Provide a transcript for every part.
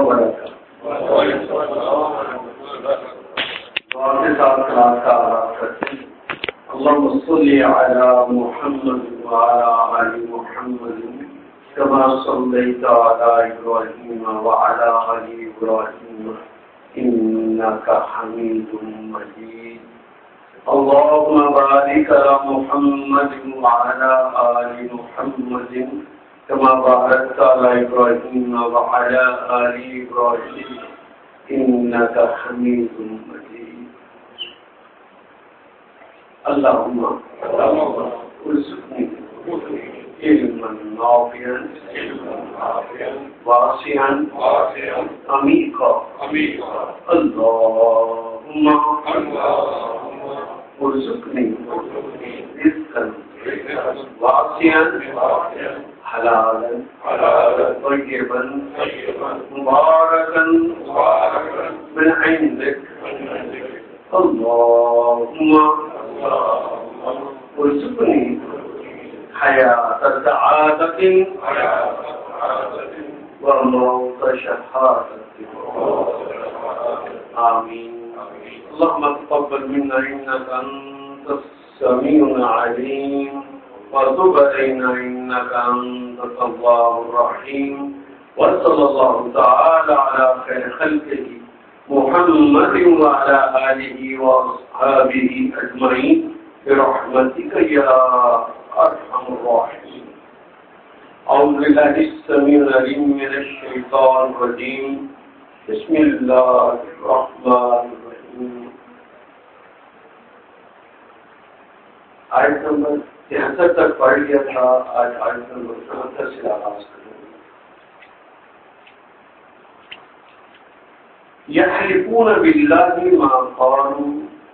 وبرکاتہ. دعا کے ساتھ کلاس کا آغاز کرتے ہیں. اللهم صل على محمد وعلى آل محمد كما صليت على إبراهيم وعلى آل إبراهيم إنك حميد مجيد. اللهم بارك على محمد وعلى آل محمد كما باركت على إبراهيم وعلى آل إبراهيم إنك حميد مجيد. اللهم ارزقني علما نافعا واسعا عميقا. اللهم ارزقني رزقا واسعا حلالا طيبا مباركا من عندك. اللهم ارزقني حياة سعادة وموت شهادة. آمين. اللهم تقبل منا إنك أنت السميع العليم وتب علينا إنك أنت التواب الرحيم. وصلى الله تعالى على خير خلقه محمد وعلى آله وأصحابه أجمعين برحمتك يا أرحم الراحمين. أعوذ بالله السميع العليم من الشيطان الرجيم. بسم الله الرحمن الرحيم. آیت نمبر 63 تک پڑھ لیا تھا. آج آیت نمبر 64 سے آغاز کریں. يحلفون بالله ما قالوا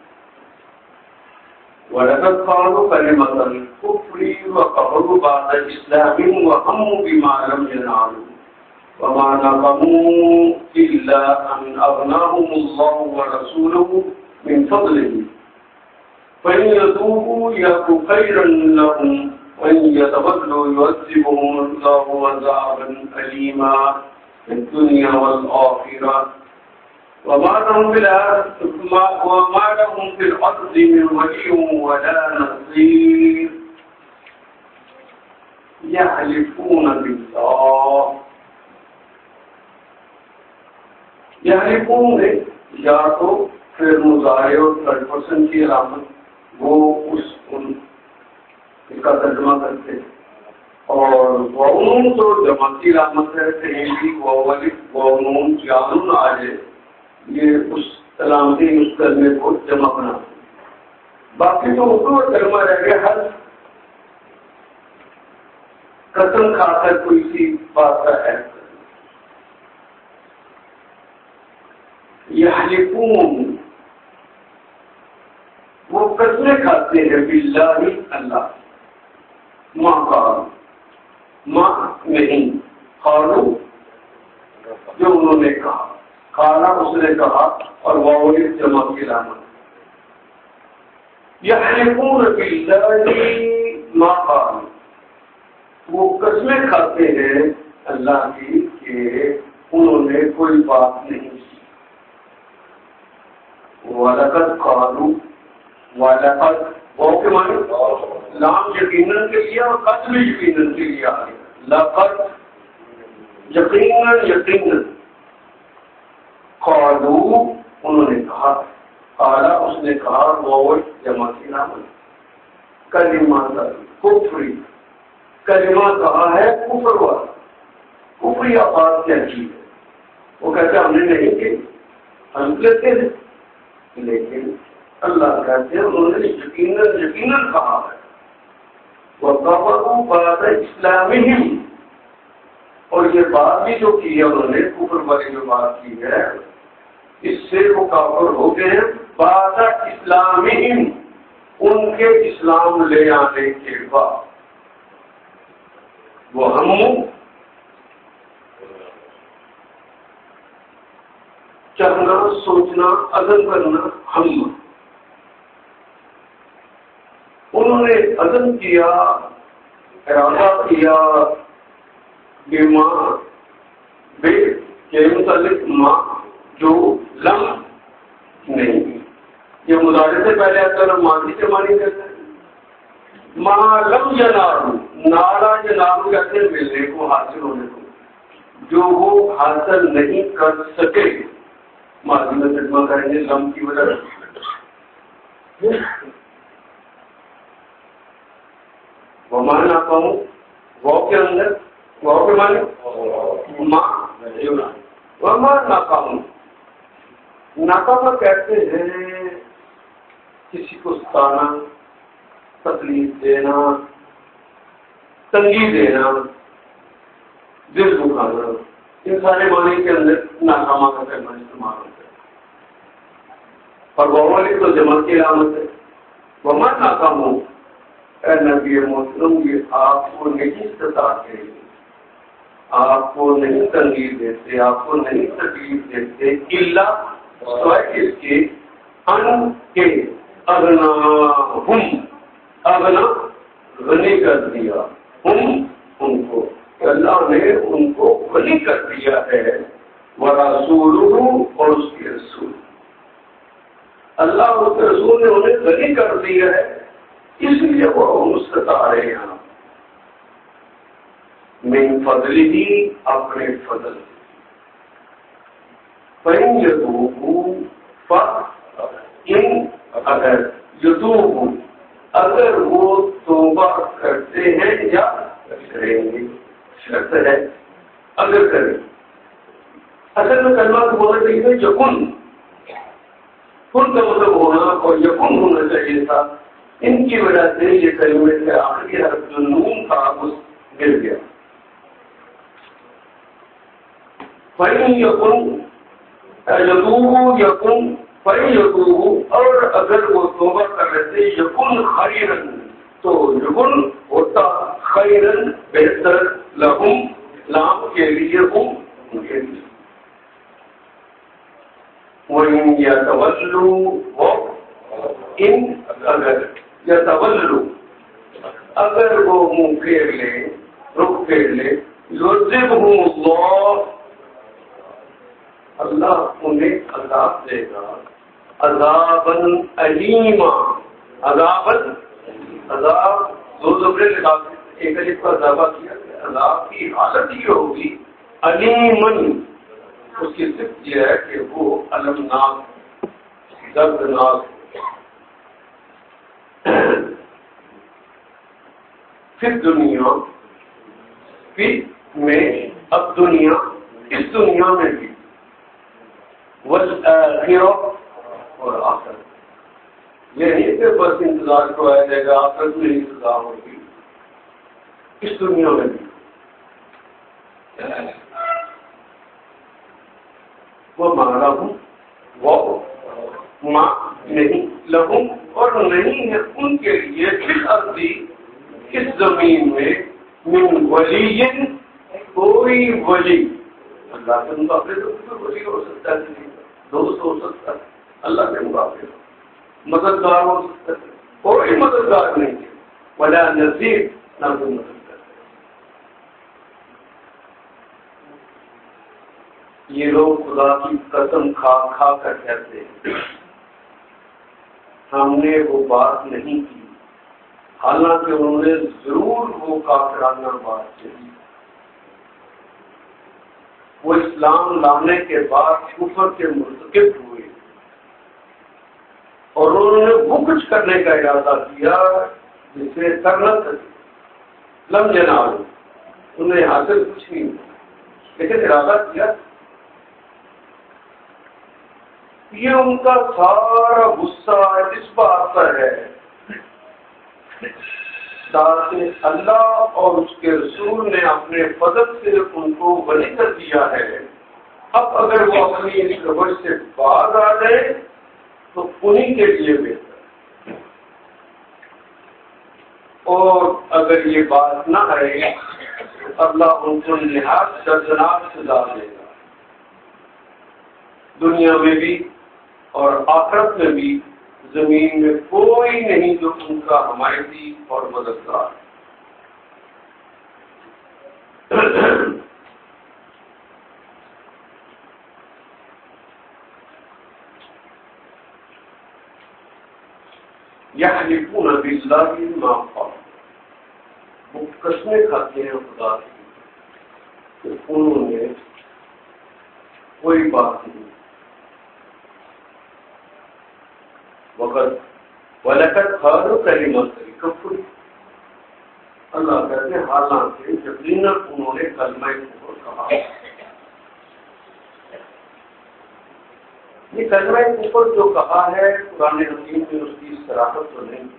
ولقد قالوا كلمة الكفر وكفروا بعد الإسلام وهموا بما لم ينالوا وما نقموا إلا أن أغناهم الله ورسوله من فضله فإن يتوبوا يك خيرا لهم وإن يتولوا يعذبهم الله عذابا أليما في الدنيا والآخرة وما لهم في الأرض من ولي ولا نصير. يحلفون بالله. يحلفون یا تو پھر مضارع اور تھرڈ پرسن کی علامت وہ اس کا ترجمہ کرتے ہیں. اور وَنُونَ تو جمع کی علامت ہے. کہیں بھی وَنُونَ جانون آ جائے یہ اس علامتی اس کرنے کو جمع بنا. باقی تو اردو اور ترجمہ رہ گیا. ہر قسم کھا کر کوئی سی بات کا ہے. یحلفون وہ قسمیں کھاتے ہیں باللہ اللہ. ماں قالوا ماں نہیں قالوا جو انہوں نے کہا. قالا اس نے کہا اور واو جمع کی علامت. یحلفون باللہ ما قالوا وہ قسمیں کھاتے ہیں اللہ کی کہ انہوں نے کوئی بات نہیں کی. وَلَقَدْ قَالُوا وَلَقَدْ واو کے معنی لام یقیناً کے لیے اور قد بھی یقیناً کے لیے آ گیا. لقد یقیناً قالوا انہوں نے کہا. قالا اس نے کہا وہ جمع کی علامت. کلمہ کفری کلمہ کہا ہے کفر والا. کفری آواز کیا چیز ہے؟ وہ کہتے ہم نے نہیں کی ہم لیتے ہیں. لیکن اللہ کہتے ہیں انہوں نے یقیناً کہا ہے. وَكَفَرُوا بَعْدَ إِسْلَامِهِمْ اور یہ بات بھی جو کی ہے انہوں نے کفر والی جو بات کی ہے اس سے وہ کافر ہو گئے ہیں. بعد اسلامہم ان کے اسلام لے آنے کے بعد. وہ ہم چاہنا سوچنا عزم کرنا ہم انہوں نے عزم کیا ارادہ کیا کے متعلق ما جو لم نہیں، یہ مضارع سے پہلے آتا ہے، ماضی کے معنی کہتے ہیں۔ ما لم ینالو، نالا ینالو کہتے ہیں ملنے کو، حاصل ہونے کو، جو وہ حاصل نہیں کر سکے ماضی میں ترجمہ کریں گے لم کی وجہ سے۔ وہ مانا کہوں وہ کے اندر وہ کے معنی وہ مانا کہوں، ناکامہ کہتے ہیں کسی کو ستانا، تکلیف دینا، تنگی دینا، دل دکھانا، ان سارے معنی کے اندر ناکامہ کا کلمہ استعمال ہوتا ہے۔ اور وہ والی تو جمع کی علامت ہے۔ وہ من ناکام ہو، اے نبی محترم، یہ آپ کو نہیں ستاتے، آپ کو نہیں تنگی دیتے، آپ کو نہیں تکلیف دیتے، الا سوائے اس کے ان کے اغنا ہم، اغنا غنی کر دیا، ہم ان کو، اللہ نے ان کو غنی کر دیا ہے، ورسولہ اور اس کے رسول، اللہ اور اس کے رسول نے انہیں غنی کر دیا ہے، اس لیے وہ ستا رہے ہیں من فضل ہی، اپنے فضل سے۔ فَإِن يَتُوبُوا فَإِن اگر یتوبوا، اگر وہ توبہ کرتے ہیں یا کریں گے، شرط ہے اگر کریں۔ اصل میں کلمہ کو بولنا چاہیے تھا یکن، کن کا مطلب ہونا اور یکن ہونا چاہیے تھا، ان کی وجہ سے یہ کلمے سے آخری حرف جو نون تھا اس گر گیا۔ فَإِن یکن یتوبوا یکن فَإِن یتوبوا، اور اگر وہ توبہ کر لیتے یکن خیرن، تو یکن ہوتا خیرن بہتر، لہم لام کے لیے، ہم ان کے لیے۔ وَإِن يَتَوَلُّوا، ان اگر یتولوا، اگر وہ منہ پھیر لے، رخ پھیر لے، یعذبہم اللہ، اللہ انہیں عذاب دے گا، عذاباً علیما، عذاباً، عذاب دو زبریں لگا کے ایک الف کا اضافہ کیا کہ عذاب کی حالت یہ ہوگی، علیمن، اس کی صفت یہ ہے کہ وہ المناک، دردناک۔ پھر دنیا، پھر میں، اب دنیا، اس دنیا میں بھی، والآخرہ، اور آخرت، یہ نہیں کہ بس انتظار کو آیا جائے گا، آخرت میں انتظار ہوگی، اس دنیا میں بھی۔ وہ مانا ہوں، وہ ماں نہیں، لہم، اور نہیں ہے ان کے لیے، پھر ارضی، اس زمین میں، من ولی، کوئی ولی، اللہ کے مقابلے تو کوئی ولی ہو سکتا ہے، دوست ہو سکتا ہے، اللہ کے مقابلے مددگار ہو سکتا ہے، کوئی مددگار نہیں ہے، ولا نذیر، نہ کوئی مددگار۔ یہ لوگ خدا کی قسم کھا کھا کر کہتے ہیں ہم نے وہ بات نہیں کی، حالانکہ انہوں نے ضرور وہ کافرانہ بات کہی۔ وہ اسلام لانے کے بعد کفر کے مرتکب ہوئے اور انہوں نے وہ کچھ کرنے کا ارادہ کیا جسے کرنا سکے، لم ینالوا، انہیں حاصل کچھ نہیں ہوا لیکن ارادہ کیا۔ یہ ان کا سارا غصہ اس بات پر ہے تاکہ اللہ اور اس کے رسول نے اپنے فضل سے ان کو غنی کر دیا ہے، اب اگر وہ اپنی اس روش سے باز آ جائے تو انہی کے لیے بہتر، اور اگر یہ بات نہ آئے تو اللہ ان کو نہایت دردناک سزا دے گا، دنیا میں بھی اور آخرت میں بھی۔ زمین میں کوئی نہیں جو ان کا حمایتی اور مددگار۔ یحلفون باللہ ما قالوا، وہ قسمیں کھاتے ہیں خدا کی کہ انہوں نے کوئی بات نہیں، وقت وَلَقَدْ قَالُوا كَلِمَةَ الْكُفْرِ، اللہ کہتے ہیں حالانکہ یقیناً انہوں نے کلمہ کفر کہا۔ یہ کلمہ کفر جو کہا ہے قرآن حکیم میں اس کی صراحت تو نہیں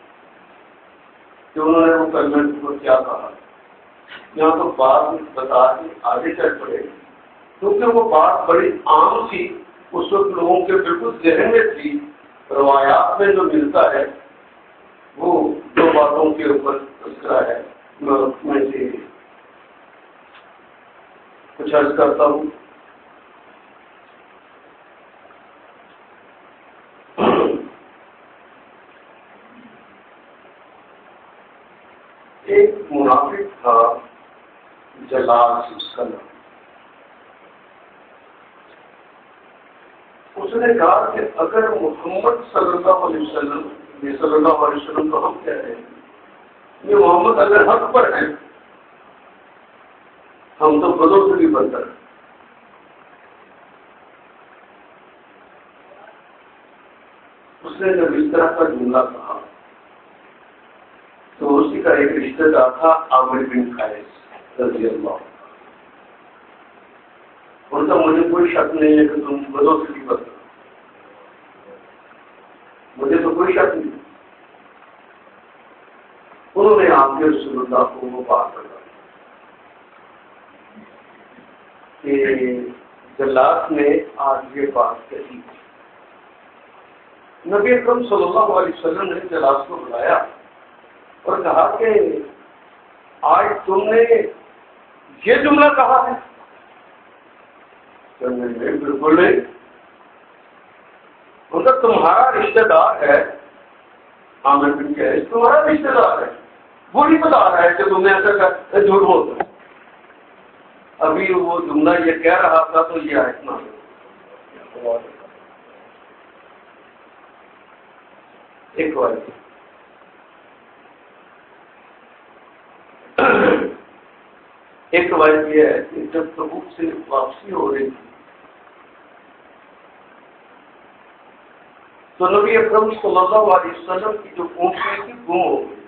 کہ انہوں نے وہ کلمہ کفر کیا کہا، یہاں تو بات بتا کے آگے چل پڑے، کیونکہ وہ بات بڑی عام تھی اس وقت لوگوں کے بالکل ذہن میں تھی۔ روایات میں جو ملتا ہے وہ دو باتوں کے اوپر تذکرہ ہے، میں سے کچھ عرض کرتا ہوں۔ ایک منافق تھا جلال اس کا نام، اس نے کہا کہ اگر محمد صلی اللہ علیہ وسلم، یہ صلی اللہ علیہ وسلم تو ہم کہتے ہیں، یہ محمد اگر حق پر ہیں ہم تو بدوں سے بھی بدتر ہیں۔ اس نے جب اس طرح کا جملہ کہا تو اسی کا ایک رشتہ دار تھا عامر بن قیس رضی اللہ عنہ، اور تو مجھے کوئی شک نہیں ہے کہ تم بدوں سے بھی بدتر، مجھے تو کوئی شک نہیں۔ انہوں نے آپ کے رسول اللہ کو وہ بات کر کہ جلات نے آج یہ بات کہی۔ نبی اکرم صلی اللہ علیہ وسلم نے جلات کو بلایا اور کہا کہ آج تم نے یہ جملہ کہا ہے؟ بالکل نہیں، مگر تمہارا رشتہ دار ہے عامر بن قیس، تمہارا رشتہ دار ہے، وہ نہیں بتا رہا ہے کہ تم نے ایسا جھوٹ بولتا۔ ابھی وہ جملہ یہ کہہ رہا تھا تو یہ آیت نازل ہوئی۔ ایک روایت یہ ہے کہ جب تبوک سے واپسی ہو رہی تھی تو نبی اکرم صلی اللہ علیہ وسلم کی جو اونٹنی تھی گم ہو گئی،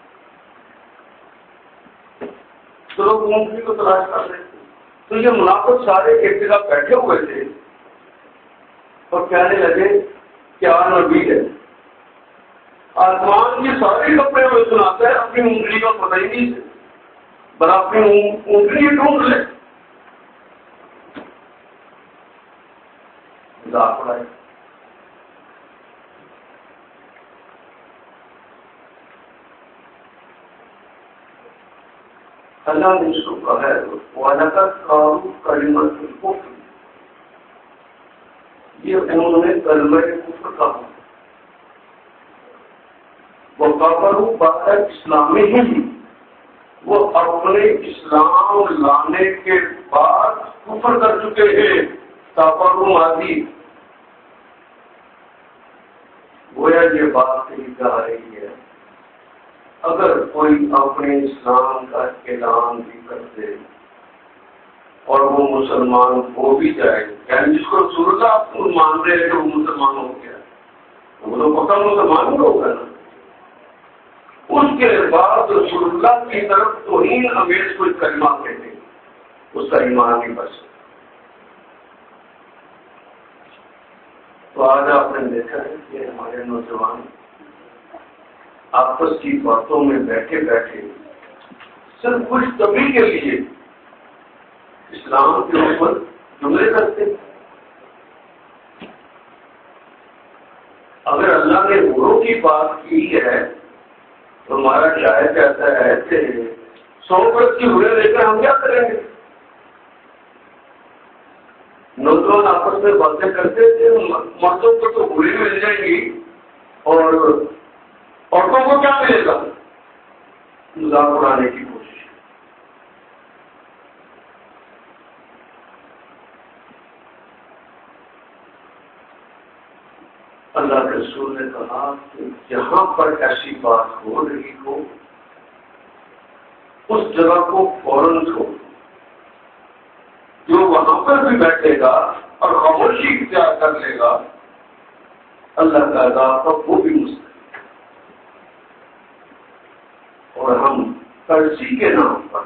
تو لوگ اونٹنی کو تلاش کر رہے تھے، تو یہ منافق سارے ایک جگہ بیٹھے ہوئے تھے اور کہنے لگے کیا نبی ہے، آسمان کے سارے کپڑے میں سناتا ہے اپنی اونٹنی کا پتہ ہی نہیں، بس اپنی اونٹنی ڈھونڈ لے۔ اللہ نے اس کو کہا ہے وَلَقَدْ قَالُوا كَلِمَةَ الْكُفْرِ، یہ انہوں نے کلمہ کفر کہا، وَكَفَرُوا بَعْدَ إِسْلَامِهِمْ، وہ اپنے اسلام لانے کے بعد کفر کر چکے ہیں۔ کفروا ماضی، گویا یہ بات کہی جا رہی ہے اگر کوئی اپنے اسلام کا اعلان بھی کر دے اور وہ مسلمان ہو بھی جائے، یعنی جس کو رسول اللہ آپ مان رہے ہیں کہ وہ مسلمان ہو گیا، وہ تو پکا مسلمان ہی ہوگا نا، اس کے بعد رسول اللہ کی طرف توہین امیز کوئی کلمہ کہتے ہیں، اس کا ایمان نہیں بچ۔ تو آج آپ نے دیکھا ہے کہ ہمارے نوجوان آپس کی باتوں میں بیٹھے بیٹھے صرف خوش طبی کے لیے اسلام کے اوپر جملے کرتے ہیں۔ اگر اللہ نے غرو کی بات کی ہے تو ہمارا شاعر کہتا ہے کہ 100 برس کی ہوئے لے کر ہم کیا کریں گے؟ نوجوان آپس میں باتیں کرتے تھے، مردوں کو تو ہوئے مل جائیں گی اور عورتوں کو کیا ملے گا؟ مذاق اڑانے کی کوشش۔ اللہ کے رسول نے کہا کہ جہاں پر ایسی بات ہو رہی ہو اس جگہ کو فوراً چھوڑ، جو وہاں پر بھی بیٹھے گا اور خاموشی اختیار کر لے گا اللہ کا عذاب وہ بھی مستقل۔ اور ہم ترسی کے نام پر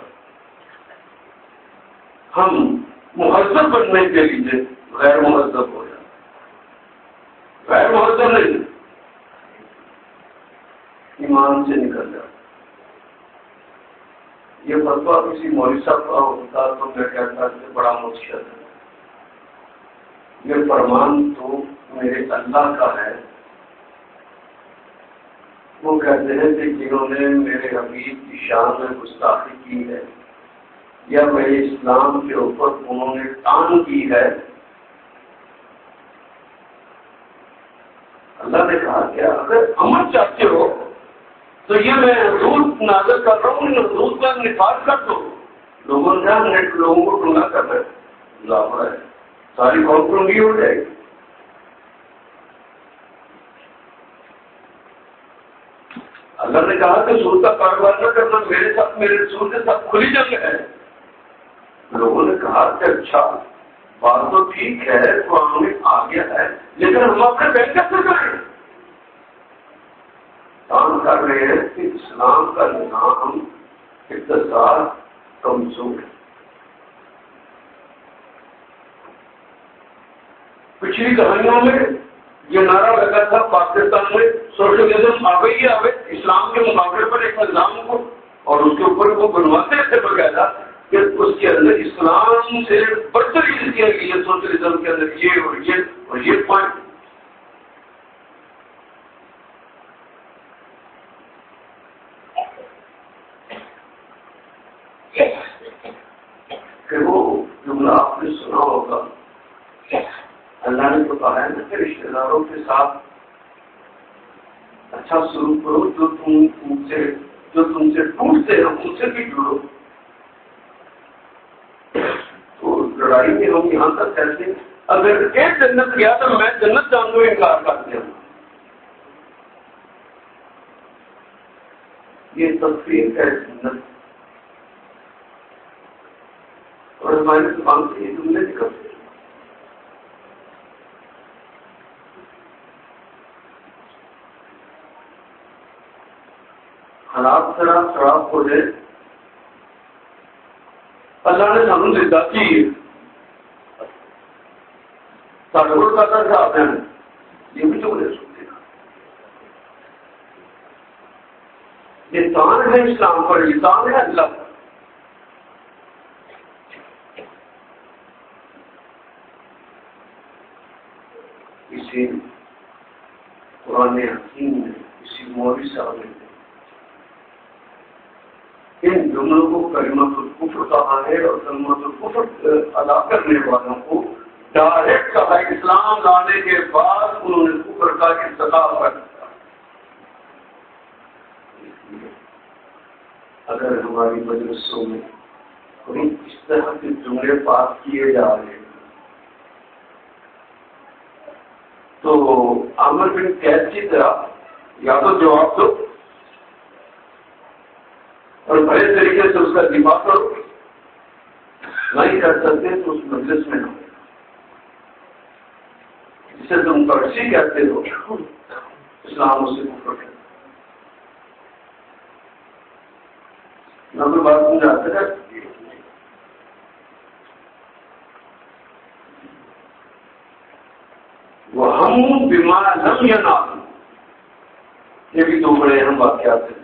ہم مہذب بننے کے لیے غیر مہذب ہو جائے، غیر مہذب نہیں، ایمان سے نکل جائے۔ یہ فتویٰ کسی مولوی صاحب کا ہوتا تو میں کہتا کہ بڑا مشکل ہے، یہ فرمان تو میرے اللہ کا ہے۔ وہ کہتے ہیں کہ جنہوں نے میرے حبیب کی شان میں گستاخی کی ہے یا میرے اسلام کے اوپر انہوں نے ٹان کی ہے، اللہ نے کہا کہ اگر امن چاہتے ہو تو یہ میں حدود نازل کر رہا ہوں، حدود کا نفاذ کر دو۔ لوگوں نے لوگوں کو ٹونگا کر رہے ہے، ساری قوم ٹونگی ہو جائے گی۔ اللہ نے کہا کہ سود کا کاروبار نہ کرنا، میرے ساتھ میرے رسول کے ساتھ کھلی جنگ ہے۔ لوگوں نے کہا کہ اچھا بات تو ٹھیک ہے، قرآن میں آ گیا ہے، لیکن ہم اپنے بینک کیسے کریں؟ کام کر رہے ہیں کہ اسلام کا نظام اقتصاد کمزور ہے۔ پچھلی کہانیوں میں یہ نعرہ لگا تھا پاکستان میں سوشلزم آگے ہی آگے، اسلام کے مقابلے پر ایک نظام کو، اور اس کے اوپر وہ بنواتے تھے باقاعدہ کہ اس کے اندر اسلام سے برتری کیا گئی ہے، سوشلزم کے اندر یہ اور یہ اور یہ پوائنٹ۔ کہ وہ جملہ آپ نے سنا ہوگا، اللہ نے تو کہا ہے نا کہ رشتے داروں کے ساتھ اچھا سلوک کرو، جو تم سے ٹوٹتے ہیں ان سے بھی جڑو۔ تو لڑائی میں ہم یہاں تک کہتے ہیں اگر ایک جنت گیا تو میں جنت جانے کو انکار کرتے ہوں، یہ تفریح ہے جنت۔ اور ہمارے زبان سے یہ جملے نکلتے ہیں۔ حالات خراب ہو جائے، اللہ نے سانو زندہ کی ہے، سارے کو کرنا چاہتے ہیں، یہ بھی جو سنتے ہیں۔ یہ تان ہے اسلام پر، یہ تان ہے اللہ پر۔ کسی قرآن حکیم نے، کسی مولوی صاحب نے ان جملوں کو کلمۃ الکفر کہا ہے، اور کلمۃ الکفر ادا کرنے والوں کو ڈائریکٹ کہا۔ اسلام لانے کے بعد انہوں نے کفر کا ارتکاب کر دیا۔ اگر ہماری مجلسوں میں کوئی اس طرح کے جملے پاس کیے جا رہے ہیں تو عامر بن قیس کی طرح یا تو جواب دو اور بڑے طریقے سے اس کا دفاع کرو، نہیں کر سکتے تو اس مجلس میں نہ ہو۔ جسے تم پرچی کہتے ہو اسلام اسے کفر ہے۔ نہ کوئی بات سمجھاتے ہیں۔ وہ ہم بیمار لم ینال، یہ بھی دو بڑے اہم واقعات ہیں۔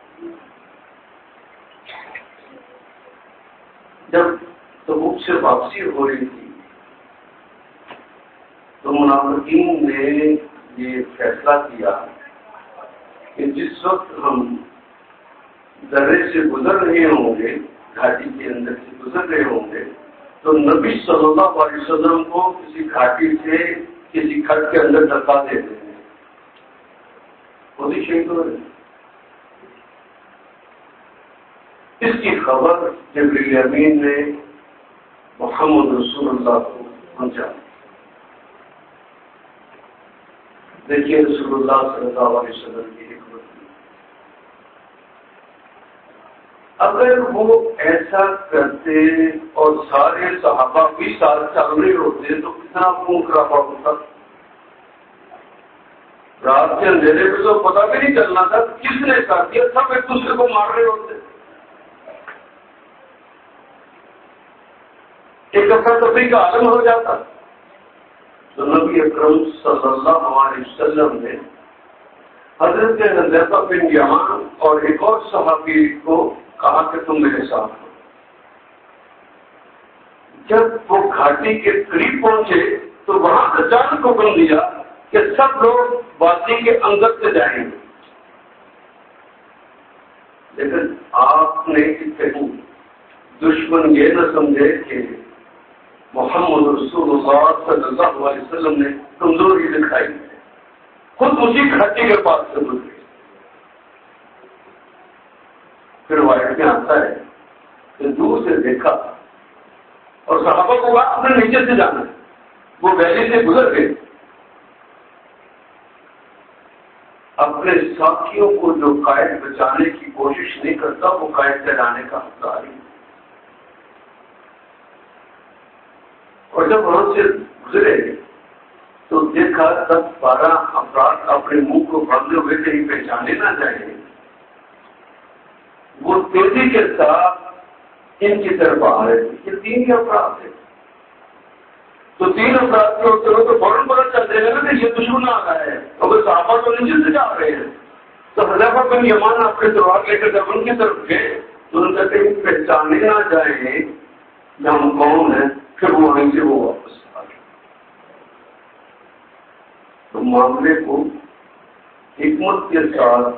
جب تبوک سے واپسی ہو رہی تھی تو منافقین نے یہ فیصلہ کیا کہ جس وقت ہم درے سے گزر رہے ہوں گے، گھاٹی کے اندر سے گزر رہے ہوں گے، تو نبی صلی اللہ علیہ وسلم کو کسی گھاٹی سے کسی کھٹ کے اندر دھکا دے دیں گے، خود ہی شہید ہو رہے۔ اس کی خبر جبریل امین نے محمد رسول اللہ کو پہنچا، دیکھیے رسول اللہ صلی اللہ علیہ وسلم کی حکمت. اگر وہ ایسا کرتے اور سارے صحابہ بھی ساتھ چل رہے ہوتے تو کتنا خون خرابہ ہوتا. رات کے اندھیرے میں تو پتہ بھی نہیں چلنا تھا کس نے کیا کیا، سب ایک دوسرے کو مار رہے ہوتے. ایک افراتفری کا عالم ہو جاتا. تو نبی اکرم صلی اللہ علیہ وسلم نے حضرت حذیفہ بن یمان اور ایک اور صحابی کو کہا کہ تم میرے ساتھ ہو. جب وہ گھاٹی کے قریب پہنچے تو وہاں اچانک حکم دیا کہ سب لوگ وادی کے اندر سے جائیں گے. لیکن آپ نے کہیں دشمن یہ نہ سمجھے کہ محمد رسول اللہ صلی اللہ علیہ وسلم نے کمزوری دکھائی ہے، خود اسی گھاٹی کے پاس سے گزرے. پھر روایت میں آتا ہے کہ دور سے دیکھا اور صحابہ کو کہا اپنے نیچے سے جانا ہے. وہ ویلی سے گزر گئے. اپنے ساتھیوں کو جو قائد بچانے کی کوشش نہیں کرتا وہ قائد چلانے کا حقدار ہے. اور جب وہاں سے گزرے تو دیکھا 10-12 افراد اپنے منہ کو باندھے ہوئے کہیں پہچانے نہ جائیں. وہ تیزی کے ساتھ ان کی طرف آ رہے تھے. یہ 3 افراد تھے. تو 3 افراد کے ہوتے ہوئے تو فوراً پتہ چل جائے گا کہ یہ دشمن آ رہا ہے اور صحابہ تو نیچے سے جا رہے ہیں. تو حذیفہ بن یمان اپنے تلوار لے کر جب ان کی طرف گئے تو ان کہتے ہیں پہچانے نہ جائیں کہ ہم کون ہیں. پھر وہ وہیں سے وہ واپس آ گئے. تو معاملے کو حکمت کے ساتھ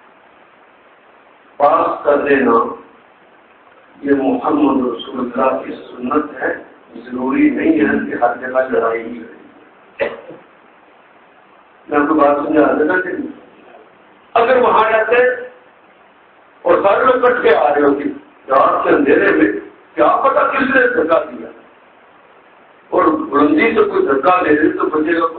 پاس کر دینا یہ محمد رسول اللہ کی سنت ہے. ضروری نہیں ہے کہ ہر جگہ لڑائی ہی رہے. میں آپ کو بات سمجھا دینا چاہیے. اگر وہاں جاتے اور سارے لوگ کٹ کے آ رہے ہوتے رات کے اندھیرے میں کیا پتا کس نے دھکا دیا اور بلندی سے کوئی دھکا لے دے تو بچے گا.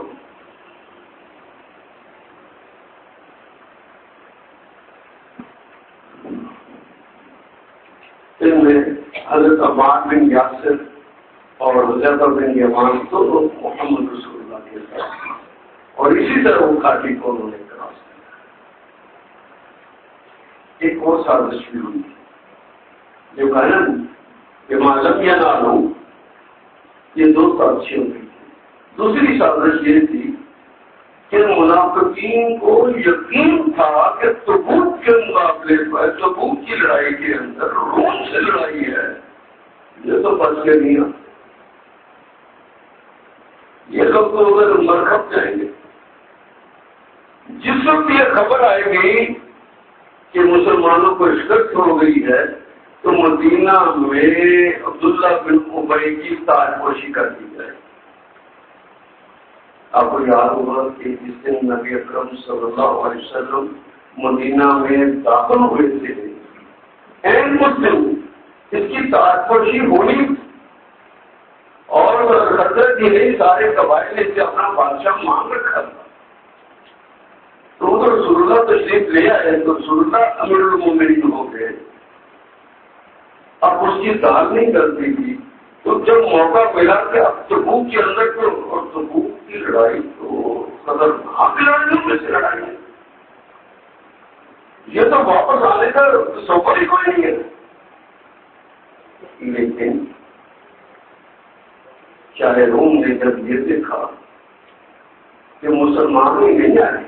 ان میں حضرت عمار بن یاسر اور حذیفہ بن یمان تو محمد رسول اللہ کے ساتھ اور اسی طرح وہ گھاٹی کو انہوں نے کراس کیا. ایک اور سازش بھی ہوئی جو کہنا کہ معلوم یا نہ ہو. یہ 2 سازشیں ہوئی. دوسری سازش یہ تھی کہ منافقین کو یقین تھا کہ تبوک کے مقابلے پر تبوک کی لڑائی کے اندر روم سے لڑائی ہے. یہ تو بچ کے نہیں آتے. یہ لوگ تو ادھر مرکب جائیں گے. جس وقت یہ خبر آئے گی کہ مسلمانوں کو شکست ہو گئی ہے تو مدینہ میں عبداللہ بن ابی کی تاج پوشی کر دی جائے. آپ کو یاد ہوگا کہ جس دن نبی اکرم صلی اللہ علیہ وسلم مدینہ میں داخل ہوئے تھے این مسلم اس کی تاج پوشی ہونی اور حضرت ہی نہیں سارے قبائل نے سے اپنا بادشاہ مانگ رکھا تھا. تو رسول اللہ تشریف لے آئے تو رسول اللہ امیر المومنین ہو گئے. اب اس کی دال نہیں کرتی تھی. تو جب موقع ملا کہ اب تبوک کے اندر تو اور تبوک کی لڑائی تو خطرناک لڑائیوں میں سے لڑائی ہے. یہ تو واپس آنے کا سفر ہی کوئی نہیں ہے. لیکن چاہے روم نے جب یہ دیکھا کہ مسلمان ہی نہیں آئے,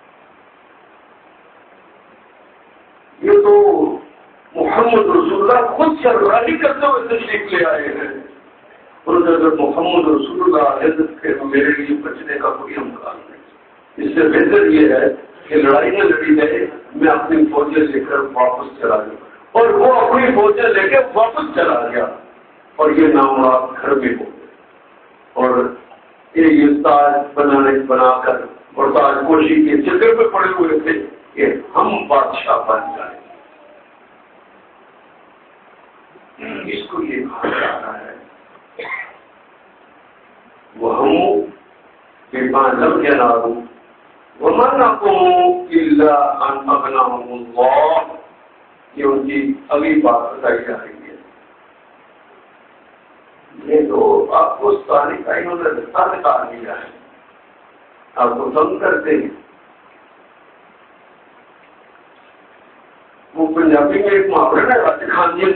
یہ تو محمد رسول اللہ خود سربراہی کرتے ہوئے تشریف لے آئے ہیں, اور اگر محمد رسول اللہ عزت کے میرے لیے بچنے کا کوئی امکان نہیں. اس سے بہتر یہ ہے کہ لڑائی میں لڑی جائے, میں اپنی فوجیں لے کر واپس چلا گیا. اور وہ اپنی فوجیں لے کے واپس چلا گیا اور یہ نامراد گھر میں ہو گئے اور یہ تاج بنا کر اور تاج پوشی کے چکر میں پڑے ہوئے تھے کہ ہم بادشاہ بن جائیں. اس کو یہ کہا جاتا ہے وہ ہم بے معلوم کے ناروں وَمَنَعُهُمْ إِلَّا أَنْ أَغْنَاهُمُ اللَّهُ، یہ ان کی اگلی بات بتائی جا رہی ہے. یہ تو آپ کو ساری کا انہوں نے رستہ نکال دیا ہے، آپ کو تنگ کرتے ہیں. وہ پنجابی میں ایک محاورہ ہے، خان جی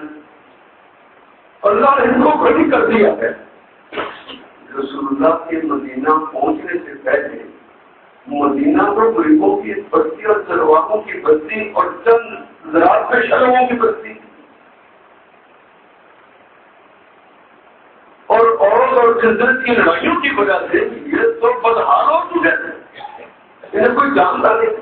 اللہ نے ان کو کھڑی کر دیا ہے. رسول اللہ کے مدینہ پہنچنے سے پہلے مدینہ تو غریبوں کی بستی اور چرواہوں کی بستی اور چند زراعت پہ شرموں کی بستی اور عورت اور جنت کی لڑائیوں کی وجہ سے یہ تو بدحال ہو چکے تھے، انہیں کوئی جانتا نہیں.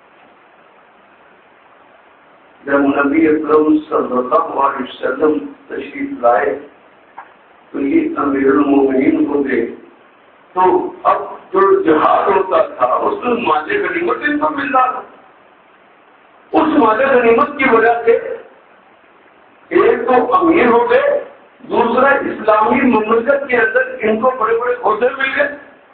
جب نبی اکرم صلی اللہ علیہ وسلم تشریف لائے تو یہ امیر المومنین ہو گئے. تو اب جو جہاد ہوتا تھا اس میں مال غنیمت ان کو مل رہا تھا. اس مال غنیمت کی وجہ سے ایک تو امیر ہو گئے، دوسرا اسلامی مملکت کے اندر ان کو بڑے بڑے عہدے مل گئے.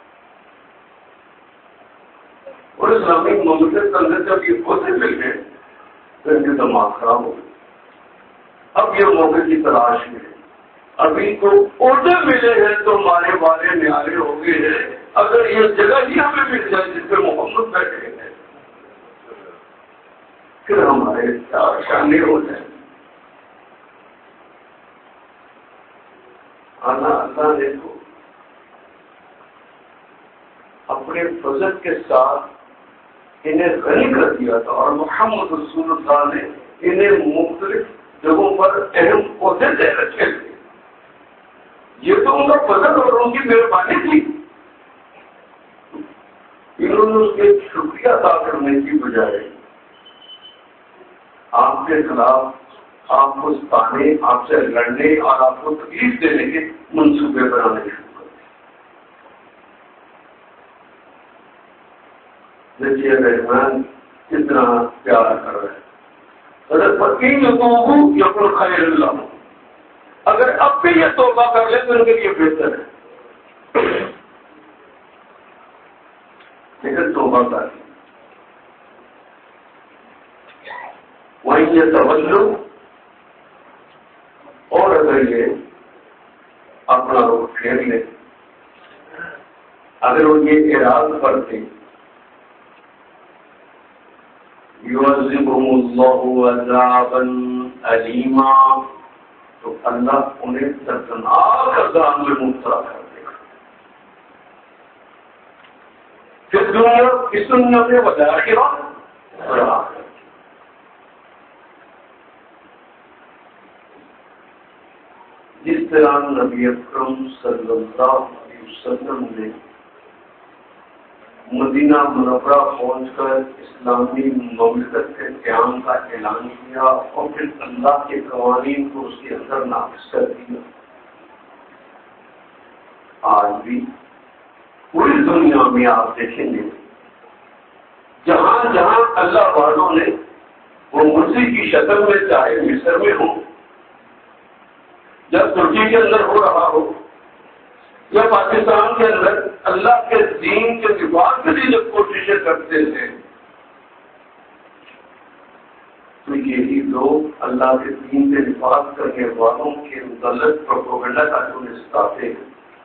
اور اسلامی مملکت کے اندر جب یہ عہدے مل گئے تو ان کے دماغ خراب ہو گئے. اب یہ موقع کی تلاش میں ابھی تو عہدے ملے ہیں تو مارے والے نیارے ہو گئے ہیں. اگر یہ جگہ ہی ہمیں مل جائے جس پہ محمد بیٹھے ہیں پھر ہمارے شانے ہو جائیں. اللہ نے تو اپنے فضل کے ساتھ انہیں غنی کر دیا تھا اور محمد رسول اللہ نے انہیں مختلف جگہوں پر اہم عہدے دے رکھے تھے. یہ تو ان کا فضل اور ان کی مہربانی تھی. انہوں نے اس کے شکریہ ادا کرنے کی بجائے آپ کے خلاف آپ کو ستانے، آپ سے لڑنے اور آپ کو تکلیف دینے کے منصوبے بنانے شروع کر دیے. دیکھیے رحمان کتنا پیار کر رہے ہیں. یقول خیر اللہ، اگر اب بھی یہ توبہ کر لیں تو ان کے لیے بہتر ہے. لیکن توبہ کر وہیں یہ توجہ اور اگر یہ اپنا رخ پھیر لے، اگر وہ یہ اراد کرتے يعذبهم الله عذابا أليما تو اللہ انہیں دردناک عذاب میں مبتلا کر دے گا. پھر دنیا اس دنیا میں وجاہرہ رہا ہے. جس طرح نبی اکرم صلی اللہ علیہ وسلم نے مدینہ منورہ پہنچ کر اسلامی مملکت کے قیام کا اعلان کیا اور پھر اللہ کے قوانین کو اس کے اندر نافذ کر دیا، آج بھی پوری دنیا میں آپ دیکھیں گے جہاں جہاں اللہ والوں نے وہ مرضی کی شکل میں، چاہے مصر میں ہو، جب ترکی کے اندر ہو رہا ہو یا پاکستان کے اندر اللہ کے دین کے دفاع کے لیے جب کوششیں کرتے تھے تو یہی لوگ اللہ کے دین سے دفاع کرنے والوں کے غلط پروپیگنڈا کا جو ستاتے ہیں،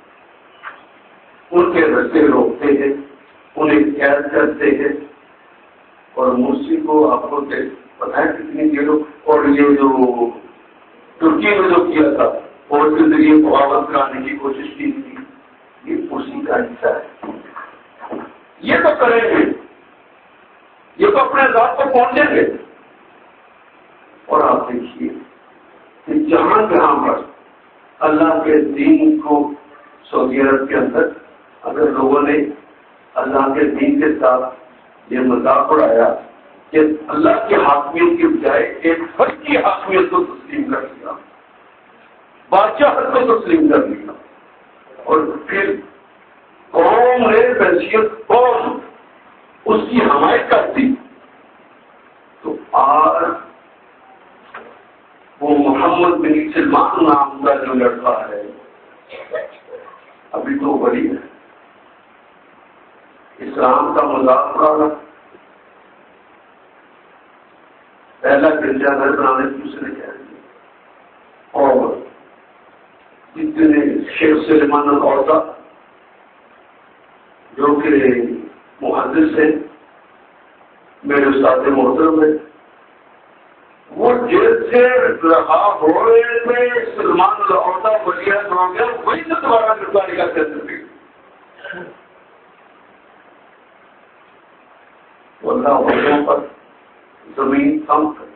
ان کے رستے روکتے ہیں، انہیں قید کرتے ہیں. اور مرسی کو آپ کو پتہ ہے کتنی دیر، اور یہ جو ترکی میں جو کیا تھا اور کے ذریعے بغاوت کرانے کی کوشش کی تھی، یہ اسی کا حصہ ہے. یہ تو کریں گے، یہ تو اپنے ذات کو پہنچیں گے. اور آپ دیکھیے کہ جہاں جہاں پر اللہ کے دین کو سعودی عرب کے اندر اگر لوگوں نے اللہ کے دین کے ساتھ یہ مذاق اڑایا کہ اللہ کی حاکمیت کی بجائے ایک فرد کی حاکمیت کو تسلیم کر لیا، بادشاہت کو تسلیم کر لیا، اور پھر قوم نے بحیثیت قوم اس کی حمایت کرتی، تو آج وہ محمد بن سلمان نام کا جو لڑکا ہے ابھی تو بڑی ہے، اس اسلام کا مذاق اڑانا، پہلا گرجا گھر بنانے کی اس نے کہہ دیا، اور جتنے شیخ سلیمان العوضہ جو کہ محدث ہیں، میرے استاد محترم ہیں، وہ جیل سے رہا ہوئے میں سلمان العوضہ ولیعہد ہو گیا، وہی سے دوبارہ گرفتاری کا سلسلہ اللہ والوں پر زمین کم کر۔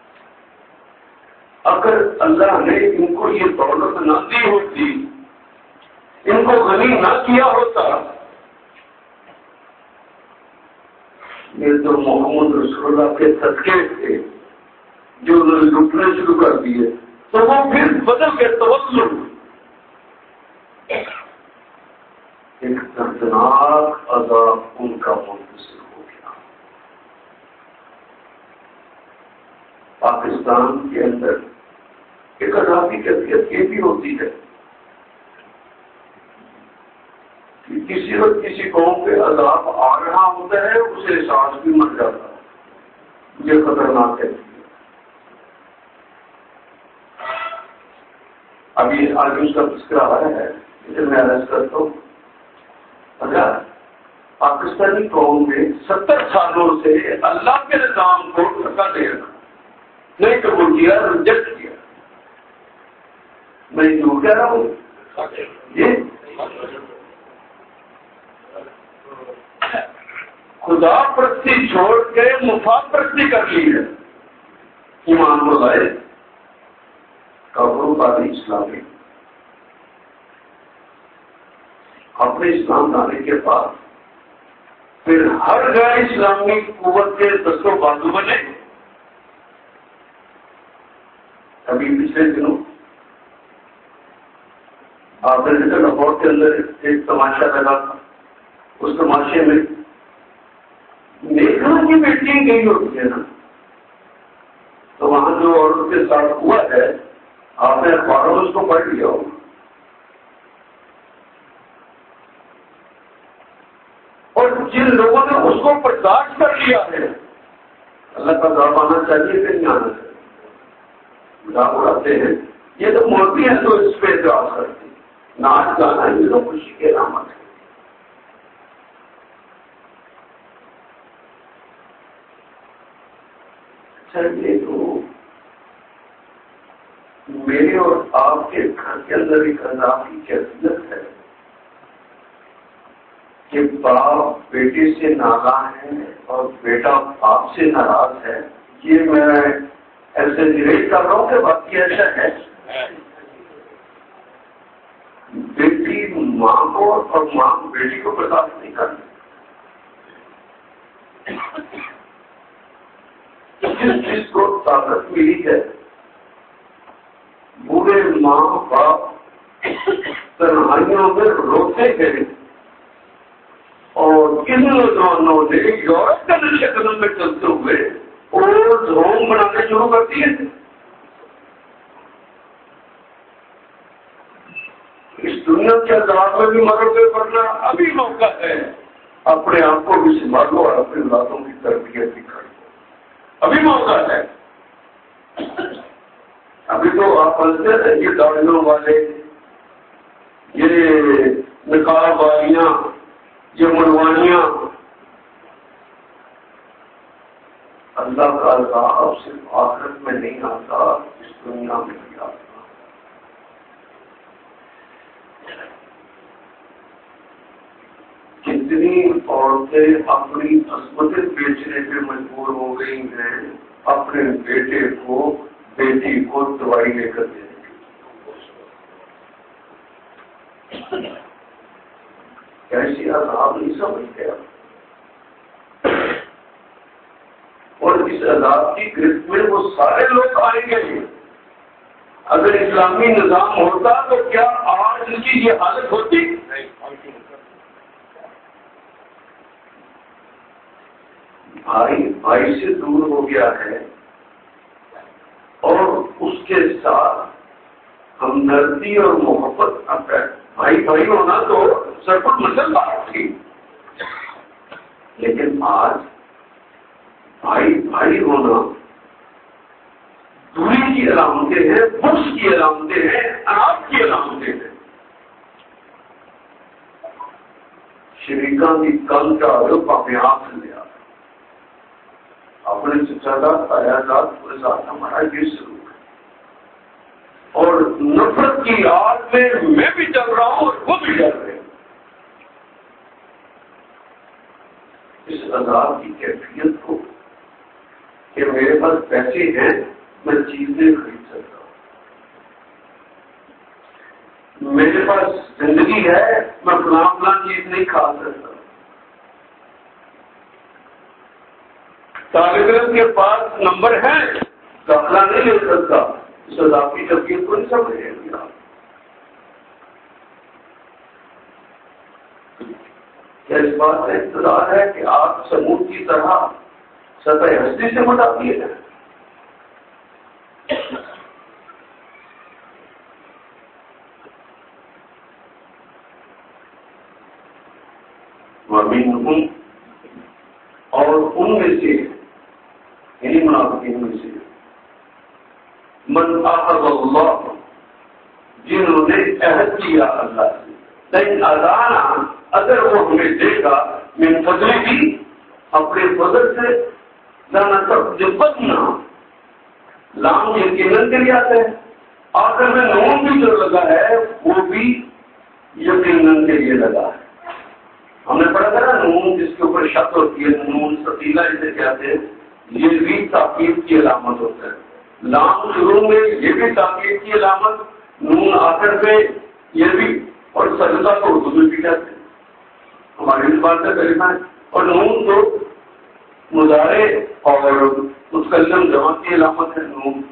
اگر اللہ نے ان کو یہ دولت نہ دی ہوتی، ان کو غنی نہ کیا ہوتا، یہ تو محمد رسول اللہ کے صدقے تھے جو انہوں نے لوٹنے شروع کر دیے، تو وہ پھر بدل کے توسل ایک دردناک عذاب ان کا منتظر ہو گیا۔ پاکستان کے اندر ایک عذاب کی کیفیت یہ بھی ہوتی ہے کہ کسی وقت کسی قوم پہ عذاب آ رہا ہوتا ہے، اسے احساس بھی مر جاتا ہے، یہ خطرناک ہے۔ ابھی آج اس کا تذکرہ آیا ہے، اسے میں عرض کرتا ہوں، اگر پاکستانی قوم نے 70 سالوں سے اللہ کے نظام کو دھکا دے رہا، نہیں قبول کیا، ریجیکٹ کیا، میں جو کہہ رہا ہوں یہ خدا پرستی چھوڑ کے مفاد پرستی کر لی ہے، ایمان کو لائے کافروں کا بھی اسلامی اپنے اسلام لانے کے بعد پھر ہر غیر اسلامی قوت کے دستوں بازو بنے۔ ابھی پچھلے دنوں آپ نے دیکھا لاہور کے اندر ایک تماشا لگا تھا، اس تماشے میں میگھنا کی بیٹیاں گئی ہوتی ہے نا، تو وہاں جو عورت کے ساتھ ہوا ہے آپ نے اخباروں میں اس کو پڑھ لیا ہوگا، اور جن لوگوں نے اس کو برداشت کر لیا ہے، اللہ کا عذاب آنا چاہیے کہ نہیں آنا چاہیے، مذاق اڑاتے ہیں، یہ تو مولوی ہیں تو اس پہ اعتراض کرتے ہیں، ناچ گانا یہ تو خوشی کے علامت ہے۔ اچھا، یہ تو میرے اور آپ کے گھر کے اندر ایک عذاب کی کیفیت ہے کہ باپ بیٹے سے ناراض ہے اور بیٹا باپ سے ناراض ہے، یہ میں ایسے ریلیٹ کر رہا ہوں کہ باقی ایسا ہے، بیٹی ماں کو اور ماں بیٹی کو برداشت نہیں کرتی، جس چیز کو طاقت ملی ہے بوڑھے ماں باپ تنہائیوں میں روتے گئے، اور کن نوجوانوں نے یورپ کا نقش قدم میں چلتے ہوئے اولڈ ہوم بنانے شروع کر دیے تھے۔ اس دنیا کے عذاب میں بھی مرو گے، ورنہ ابھی موقع ہے، اپنے آپ کو بھی سنبھالو اور اپنے اولادوں کی تربیت بھی کرو، ابھی موقع ہے۔ ابھی تو آپ پڑھتے ہیں یہ داڑیوں والے، یہ نقاب والیاں، یہ منوانیاں، اللہ کا عذاب صرف آخرت میں نہیں آتا، اس دنیا میں بھی آتا۔ کتنی عورتیں اپنی عصمتیں بیچنے پہ مجبور ہو گئی ہیں اپنے بیٹے کو بیٹی کو دوائی لے کر دینے کی، ایسی عذاب نہیں سمجھتے آپ، اور اس عذاب کی گرفت میں وہ سارے لوگ آئیں گے۔ اگر اسلامی نظام ہوتا تو کیا آج ان کی یہ حالت ہوتی؟ بھائی سے دور ہو گیا ہے، اور اس کے ساتھ ہمدردی اور محبت اب ہے۔ بھائی ہونا تو سر پر مسل بات تھی، لیکن آج بھائی بھائی ہونا دوری کی علامتیں ہیں، بخش کی علامتیں ہیں، آپ کی علامتیں ہیں. شریکاں کی کل کا روپ اپنے آپ سے لیا اپنے چچا کا تایا کا پورے ساتھ ہمارا یہ سلوک ہے. اور نفرت کی آگ میں بھی ڈر رہا ہوں اور وہ بھی ڈر رہے ہیں. اس عذاب کی کیفیت کو کہ میرے پاس پیسے ہیں میں چیزیں خرید سکتا ہوں، میرے پاس زندگی ہے میں فلاں فلاں چیز نہیں کھا سکتا. طالب علم کے پاس نمبر ہے داخلہ نہیں لے سکتا. اس عذاب کی کیفیت کو نہیں سمجھے گا. کیا اس بات کا اقتدار ہے کہ آپ سمود کی طرح سطح ہستی سے مٹا دیے ہیں؟ وَمِنْهُمْ اور ان میں سے یعنی منافقین میں سے من اخذ اللہ جنہوں نے عہد کیا اللہ سے لیکن ادانا اگر وہ ہمیں دے گا من فضل کی اپنے فضل سے لانا سب جبنا لام یقیناً کے لیے آتا ہے. آخر میں نون بھی جو لگا ہے وہ بھی یقیناً کے لیے لگا ہے. ہم نے پڑھا تھا نا نون جس کے اوپر شک ہوتی ہے نون ثقیلہ اسے کہتے ہیں یہ بھی تاکید کی علامت ہوتا ہے. لام شروع میں یہ بھی تاکید کی علامت نون آخر میں یہ بھی اور سجدہ کو اردو میں بھی کہتے ہیں ہماری اس بات کا کلمہ ہے. اور نون تو مضارع اور متکلم جمع کی علامت ہے نون.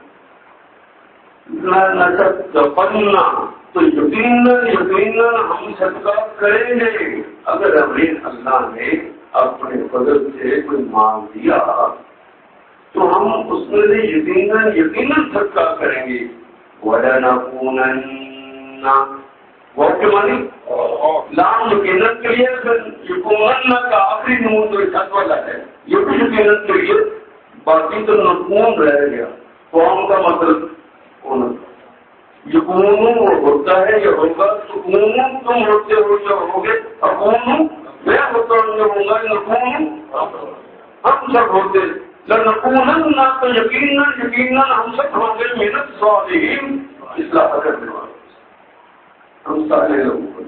نہ تو یقیناً ہم صدقہ کریں گے اگر ہمیں اللہ نے اپنے فضل سے کوئی مال دیا تو ہم اس میں سے یقیناً صدقہ کریں گے. وَلَنَكُونَنَّ وقت مانی لام یقیناً کے لیے یقیناً کا آخری نمون تو چھت والا ہے یہ بھی یقیناً کے لیے باقی تو نقون رہ گیا. قوم کا مطلب ہونا یقون وہ ہوتا ہے یہ ہوگا سکون تم ہوتے ہو جو ہوگے اکون میں ہوتا ہوں جو ہوگا نقون ہم سب ہوتے لنقونن نہ تو یقیناً ہم سب ہوں گے محنت صالحین اصلاح کرنے والے. ہم سارے لوگوں کو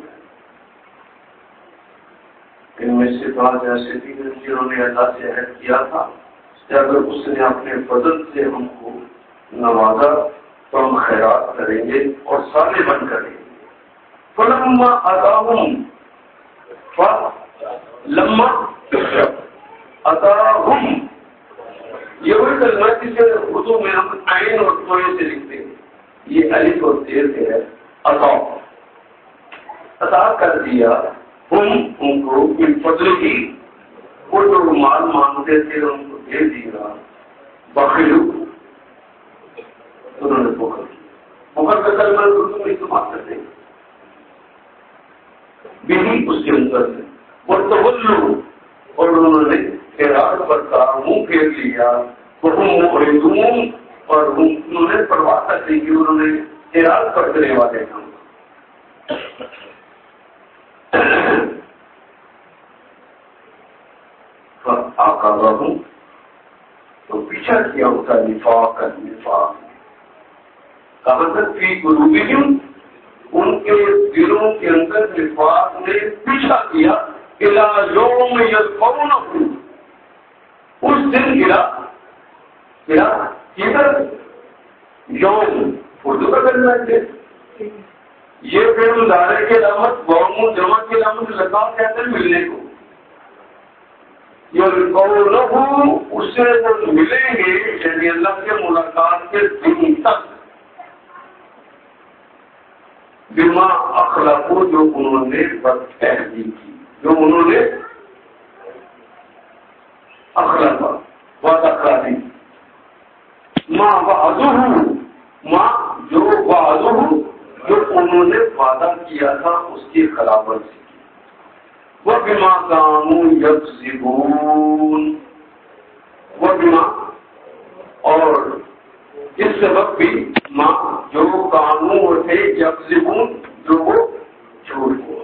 ان میں سے بعض ایسے بھی جنہوں نے اللہ سے عہد کیا تھا کہ اگر اس نے اپنے فضل سے ہم کو نوازا تو ہم خیرات کریں گے اور سارے بن کریں گے. فلما اتاہم لما اتاہم یہ وہی کلمہ جسے اردو میں ہم عین اور توئے سے لکھتے ہیں. یہ الف اور تیر سے ہے. عطا کر دیا ان کو فضل ہی وہ جو مال مانگتے تھے ان کو دے دیا. بخیل انہوں نے بخل کا کلمہ اردو میں استعمال کرتے ہیں بھی اس کے اندر سے اور تولو اور انہوں نے خیرات پر کہا منہ پھیر لیا محرمون اور انہوں نے پرواہ کر دی کہ انہوں نے خیرات پر کرنے والے کام آقا ہوں تو پیچھا کیا ہوتا نفاق کہاں تک فی قلوبہم ان کے دلوں کے اندر نفاق نے پیچھا کیا الی یوم یلقونہ اس دن کدھر یوم اردو کا کرنا ہے یہ پھر مظاہرے کی علامت قوم جمع کی علامت لگاؤ کہتے ہیں ملنے کو. یلقونہ اس سے وہ ملیں گے یعنی اللہ کے ملاقات کے دن تک بما اخلاقوں جو انہوں نے بدعہدی کی جو انہوں نے اخلاق وعدہ خلافی ماں جو وعدہ جو انہوں نے وعدہ کیا تھا اس کی خلافت سے وَبِمَا كَانُوا يَكْذِبُونَ وَبِمَا اور اس سبب بھی ماں جو قانون تھے یکذبون جو وہ جھوٹ بول.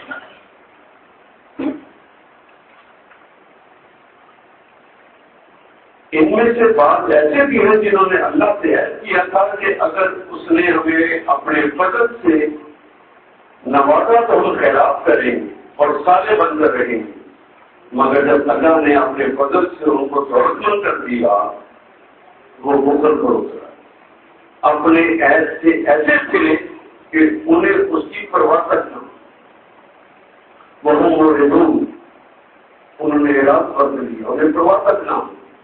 ان میں سے بعض ایسے بھی ہیں جنہوں نے اللہ سے عہد کیا تھا کہ اگر اس نے ہمیں اپنے فضل سے نوازا تو ہم خیرات کریں گے اور صالح بن کر رہیں گے، مگر جب اللہ نے اپنے فضل سے ان کو دولت مند کر دیا وہ بخل پر اترا، اپنے عہد سے ایسے پھرے کہ انہیں اس کی پرواہ تک نہ. وہ انہوں نے اراد بدل لیا، انہیں پرواہ تک نہ.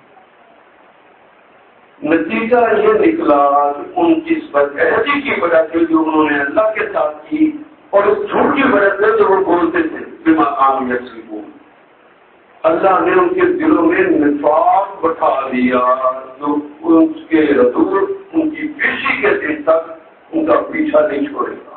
نتیجہ یہ نکلا کہ ان کی بدعہدی کی وجہ سے جو انہوں نے اللہ کے ساتھ کی اور اس جھوٹ کی وجہ سے جو وہ بولتے تھے بما كانوا يكذبون، اللہ نے ان کے دلوں میں نفاق بٹھا دیا جو ان کے رسول ان کی پیشی کے دن تک ان کا پیچھا نہیں چھوڑے گا.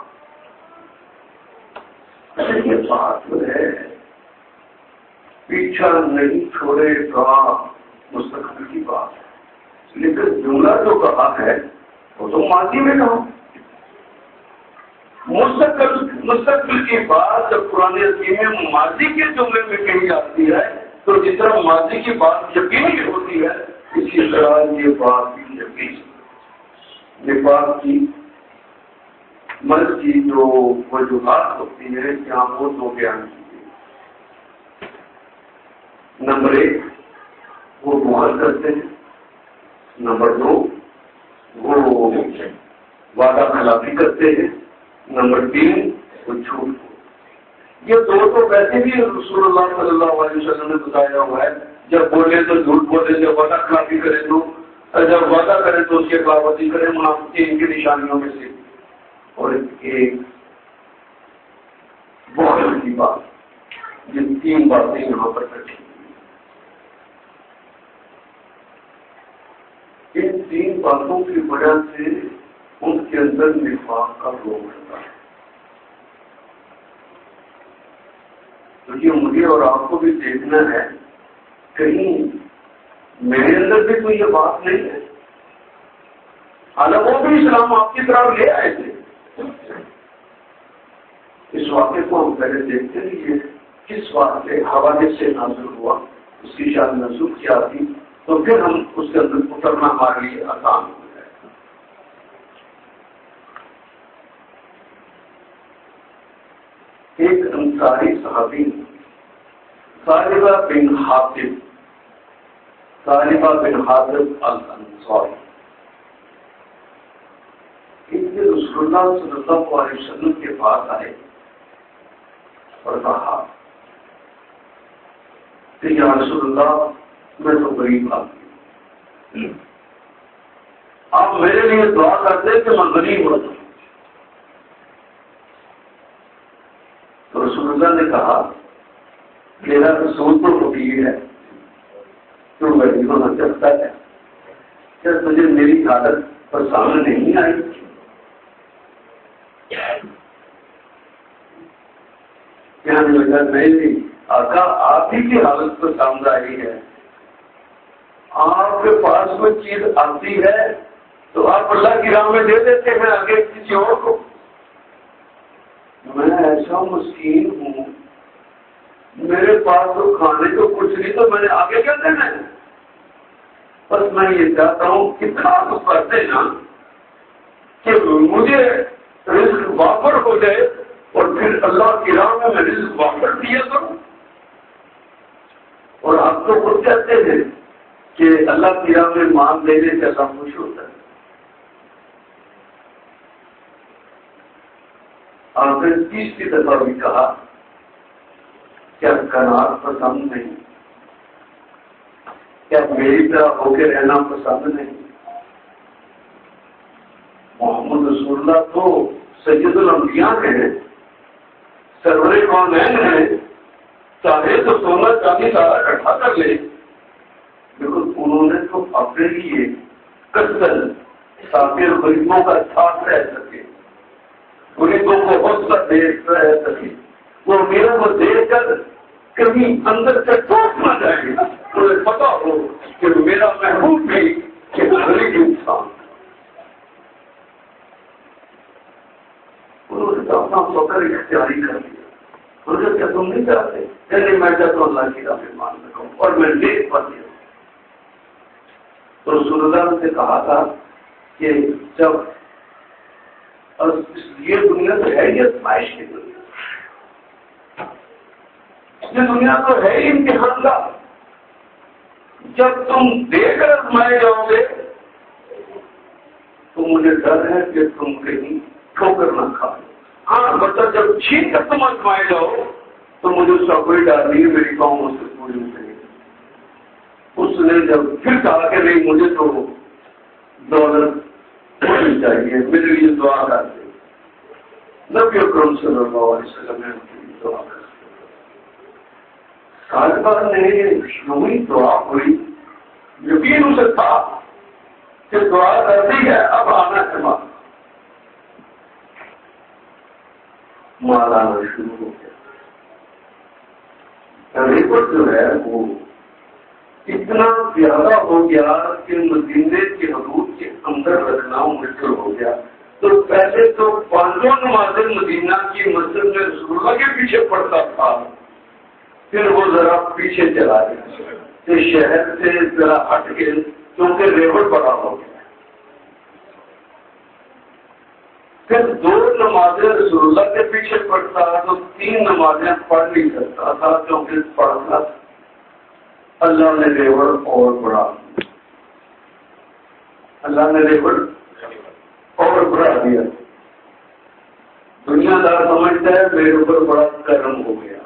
یہ بات ہے پیچھا نہیں چھوڑے گا مستقبل کی بات ہے، لیکن جملہ جو کہا ہے وہ تو ماضی میں کہا. مستقبل کی بات جب قرآن حکیم میں ماضی کے جملے میں کہی جاتی ہے تو جس طرح ماضی کی بات یقینی ہوتی ہے اسی طرح یہ بات بھی یقینی. یہ بات کی مرض کی جو وجوہات ہوتی ہے یہاں وہ دو بیان کی. نمبر 1 وہ گمان کرتے ہیں، نمبر 2 وہ وعدہ خلافی کرتے ہیں، نمبر 3 وہ جھوٹ. یہ دو تو ویسے بھی رسول اللہ صلی اللہ علیہ وسلم نے بتایا ہوا ہے، جب بولے تو جھوٹ بولے، جب وعدہ خلافی کرے تو جب وعدہ کرے تو اس کی خلافی کرے. منافقین کی نشانیوں میں سے. اور ایک بہت بڑی بات جن 3 باتیں یہاں پر کٹھی، ان 3 باتوں کی وجہ سے ان کے اندر نفاق کا روگ رہتا ہے. تو یہ مجھے اور آپ کو بھی دیکھنا ہے کہیں میرے اندر بھی کوئی یہ بات نہیں ہے. حالانکہ وہ بھی اسلام آپ کی طرف لے آئے تھے. اس واقعے کو ہم پہلے دیکھتے ہیں یہ کس واقعے حوالے سے نازل ہوا، اس کی شان نزول کیا تھی، تو پھر ہم اس کے اندر اترنا ہمارے لیے آسان ہو جائے گا. ایک انصاری صحابی ثعلبہ بن حاطب الانصاری، رسول اللہ صلی اللہ علیہ وسلم کے پاس آئے اور کہا کہ یا رسول اللہ میں تو غریب آدمی، آپ میرے لیے دعا کرتے کہ میں غریب ہو جاؤں. تو رسول اللہ نے کہا میرا رسول تو فقیر ہے، تو غریب ہونا چاہتا ہے، کیا تجھے میری حالت پسند نہیں آئی؟ نہیں آقا، آپ ہی کی حالت پسند آئی ہے. آپ کے پاس کوئی چیز آتی ہے تو آپ اللہ کی راہ میں دے دیتے ہیں آگے کسی اور کو. میں ایسا مسکین ہوں، میرے پاس تو کھانے کو کچھ نہیں، تو میں نے آگے کیا دینا ہے؟ بس میں یہ چاہتا ہوں کتنا تو کرتے نا کہ مجھے رزق وافر ہو جائے اور پھر اللہ کی راہ میں رزق وافر دیا کروں. اور آپ تو خود کہتے ہیں کہ اللہ کی راہ میں مال دینے سے اللہ خوش ہوتا ہے. آپ نے 30 دفعہ بھی کہا کیا قناعت پسند نہیں؟ کیا میری طرح ہو کے رہنا پسند نہیں؟ محمد رسول اللہ تو سید الانبیاء ہیں، سرور کونین ہیں، چاہے تو سونا چاندی سارا اکٹھا کر لے، لیکن انہوں نے تو اپنے لیے کسل تاکہ غریبوں کا ساتھ رہ سکے، غریبوں کو حوصلہ دے رہ سکے، وہ میرے کو دیکھ کر کہیں اندر سے ٹوٹ نہ جائے، انہیں پتا ہو کہ میرا محبوب بھی کہ غریب انسان. انہوں نے اپنا فخر اختیاری کر لیا. مجھے کیا تم نہیں چاہتے؟ نہیں، میں چاہتا ہوں اللہ کی راہ میں مان رکھوں اور میں نیک بن جاؤں. تو رسول اللہ نے کہا تھا کہ جب یہ دنیا تو ہے ہی آزمائش کی دنیا، یہ دنیا تو ہے ہی امتحان کا. جب تم دے کر آزمائے جاؤ گے تو مجھے ڈر ہے کہ تم کہیں ٹھوکر نہ کھاؤ. ہاں مطلب جب چھین کر تم آزمائے جاؤ تو مجھے اس کا کوئی ڈر نہیں ہے، میری قوم اس سے پوری نہیں. اس نے جب پھر کہا کہ نہیں مجھے تو دولت چاہیے، میرے لیے دعا کرتے. نبی اکرم صلی اللہ علیہ وسلم نے دعا کر صاحبہ نے یوں ہی دعا ہوئی، یقین اسے تھا کہ دعا کرتی ہے اب آنا ہے مال آنا شروع ہو گیا. ریکارڈ جو ہے وہ اتنا زیادہ ہو گیا کہ مدینے کی حدود کے اندر رکھنا مشکل ہو گیا. تو پہلے تو 5 نمازیں مدینہ کی مسجد میں رسول اللہ کے پیچھے پڑتا تھا، پھر وہ ذرا پیچھے چلا گیا کہ شہر سے ذرا ہٹ کے، کیونکہ ریوڑ بڑا ہو گیا. پھر 2 نمازیں رسول اللہ کے پیچھے پڑھتا تو 3 نمازیں پڑھ نہیں سکتا تھا، کیونکہ پڑھنا اللہ نے ریوڑ اور بڑھا، اللہ نے ریوڑ اور بڑھا دیا. دنیا دار سمجھتا ہے میرے اوپر بڑا کرم ہو گیا،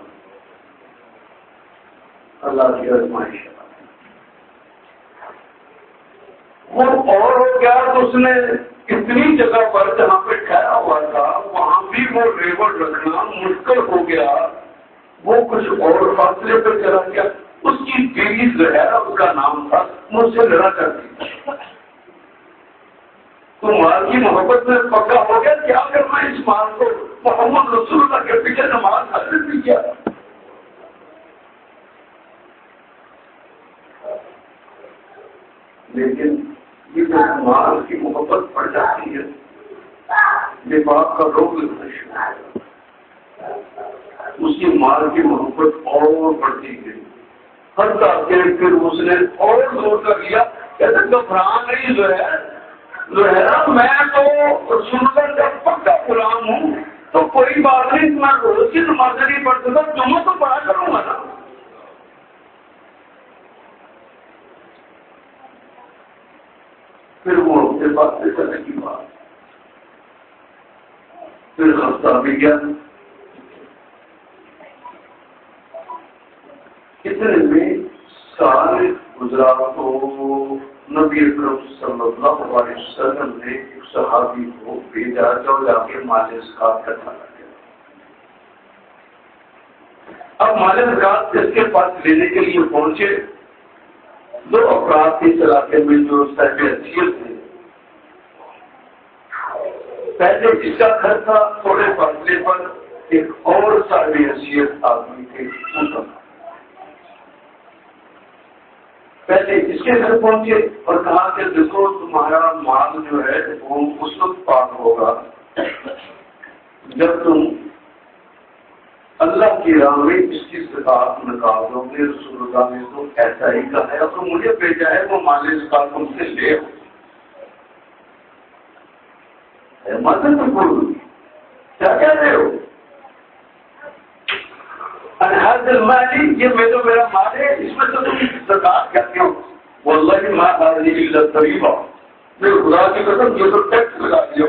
اللہ کی آزمائش. وہ اور ہو گیا تو اس نے اتنی جگہ پر جہاں پہ ٹھہرا ہوا تھا وہاں بھی وہ ریوڑ رکھنا مشکل ہو گیا. وہ کچھ اور فاصلے پر چلا گیا. اس کی بیوی زہرا اس کا نام تھا، مجھ سے لڑا کرتی. تو مال کی محبت میں پکا ہو گیا کیا کرنا اس مال کو. محمد رسول اللہ کے پیچھے نماز حاصل بھی کیا. لیکن یہ جو مال کی محبت پڑ جاتی ہے یہ باپ کا روگ لگنا شروع ہے. اس کی مال کی محبت اور بڑھتی گئی. ہر کہ پھر اس نے اور زور کر لیا، کہتے گھبران نہیں زہرا میں تو رسول اللہ کا پکا غلام ہوں، تو کوئی بات نہیں، میں روز کی نماز نہیں پڑھتا تھا، تمہیں تو پڑھا کروں گا نا. پھر وہ اپنے بات سے کرنے کی بات، پھر ہفتہ بھی گیا. اتنے میں سال گزرا تو نبی اکرم صلی اللہ علیہ وسلم نے ایک صحابی کو بھیجا جو جا کے مال زکات کرنا لگا. اب مال زکات جس کے پاس لینے کے لیے پہنچے 2 افراد کے علاقے میں جو صاحب حیثیت تھے. پہلے جس کا گھر تھا تھوڑے فاصلے پر ایک اور صاحب حیثیت آدمی تھے. پہلے اس کے گھر پہنچے اور کہا کہ دیکھو تمہارا مال جو ہے وہ اس وقت پاک ہوگا جب تم اللہ کی راہ میں اس کی زکات نکالو گے. رسول اللہ نے تو ایسا ہی کہا ہے تو مجھے بھیجا ہے وہ مال زکات تم سے لے. مدد کیا کہہ رہے ہو؟ المالی یہ میرا مال ہے، اس میں تو تم زکات کہتے ہو. واللہ ما هذه الا الطریبہ، میرے خدا کی قسم یہ تو ٹیکس لگا دیا.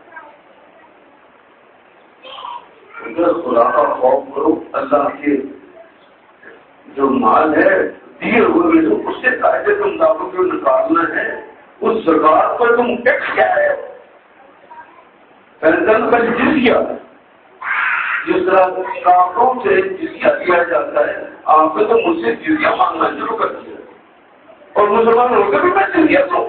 خدا کا خوف کرو. اللہ کے جو مال ہے دیے ہوئے جو اس سے قاعدے تم داروں کو نکالنا ہے، اس زکات پر تم ٹیکس کیا ہے. پینشن کا جزیہ جس طرح کافروں سے جزیہ دیا جاتا ہے، آپ نے تو مجھ سے جزیہ مانگنا شروع کر دیا اور مسلمان ہو کر بھی میں جزیہ دوں.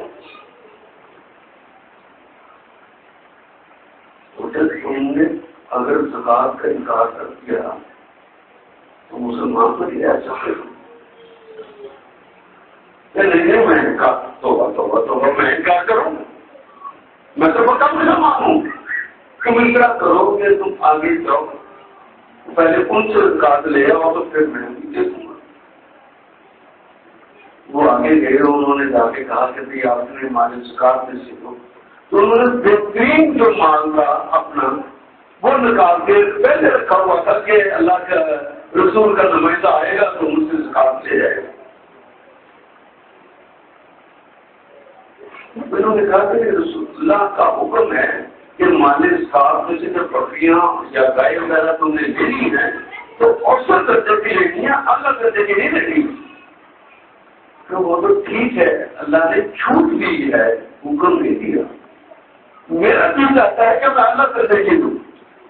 تم نے اگر زکات کا انکار کر دیا تو مسلمان تو یہ ایسا نہیں میں انکار توبہ میں انکار کروں، میں تو پکا مسلمان ہوں. تم اس طرح کرو کہ تم آگے جاؤ، پہلے ان سے کاٹ لے آؤ تو پھر میں دے دوں گا. وہ آگے گئے، انہوں نے جا کے کہا کہ بھائی آپ نے مال زکات میں سیکھو. تو انہوں نے بہترین جو مال تھا اپنا وہ نکال کے پہلے رکھا ہوا تھا کہ اللہ کا رسول کا نمائندہ آئے گا تو مجھ سے زکات لے جائے گا. انہوں نے کہا کہ رسول اللہ کا حکم ہے کہ مال زکات میں سے جب بکریاں یا گائے وغیرہ تم نے لینی ہے تو اوسط درجے کی لینی ہے، اعلیٰ درجے کی نہیں لینی. تو وہ تو ٹھیک ہے، اللہ نے چھوٹ دی ہے، حکم نہیں دیا. میرا دل چاہتا ہے کہ میں اعلیٰ درجے کی دوں،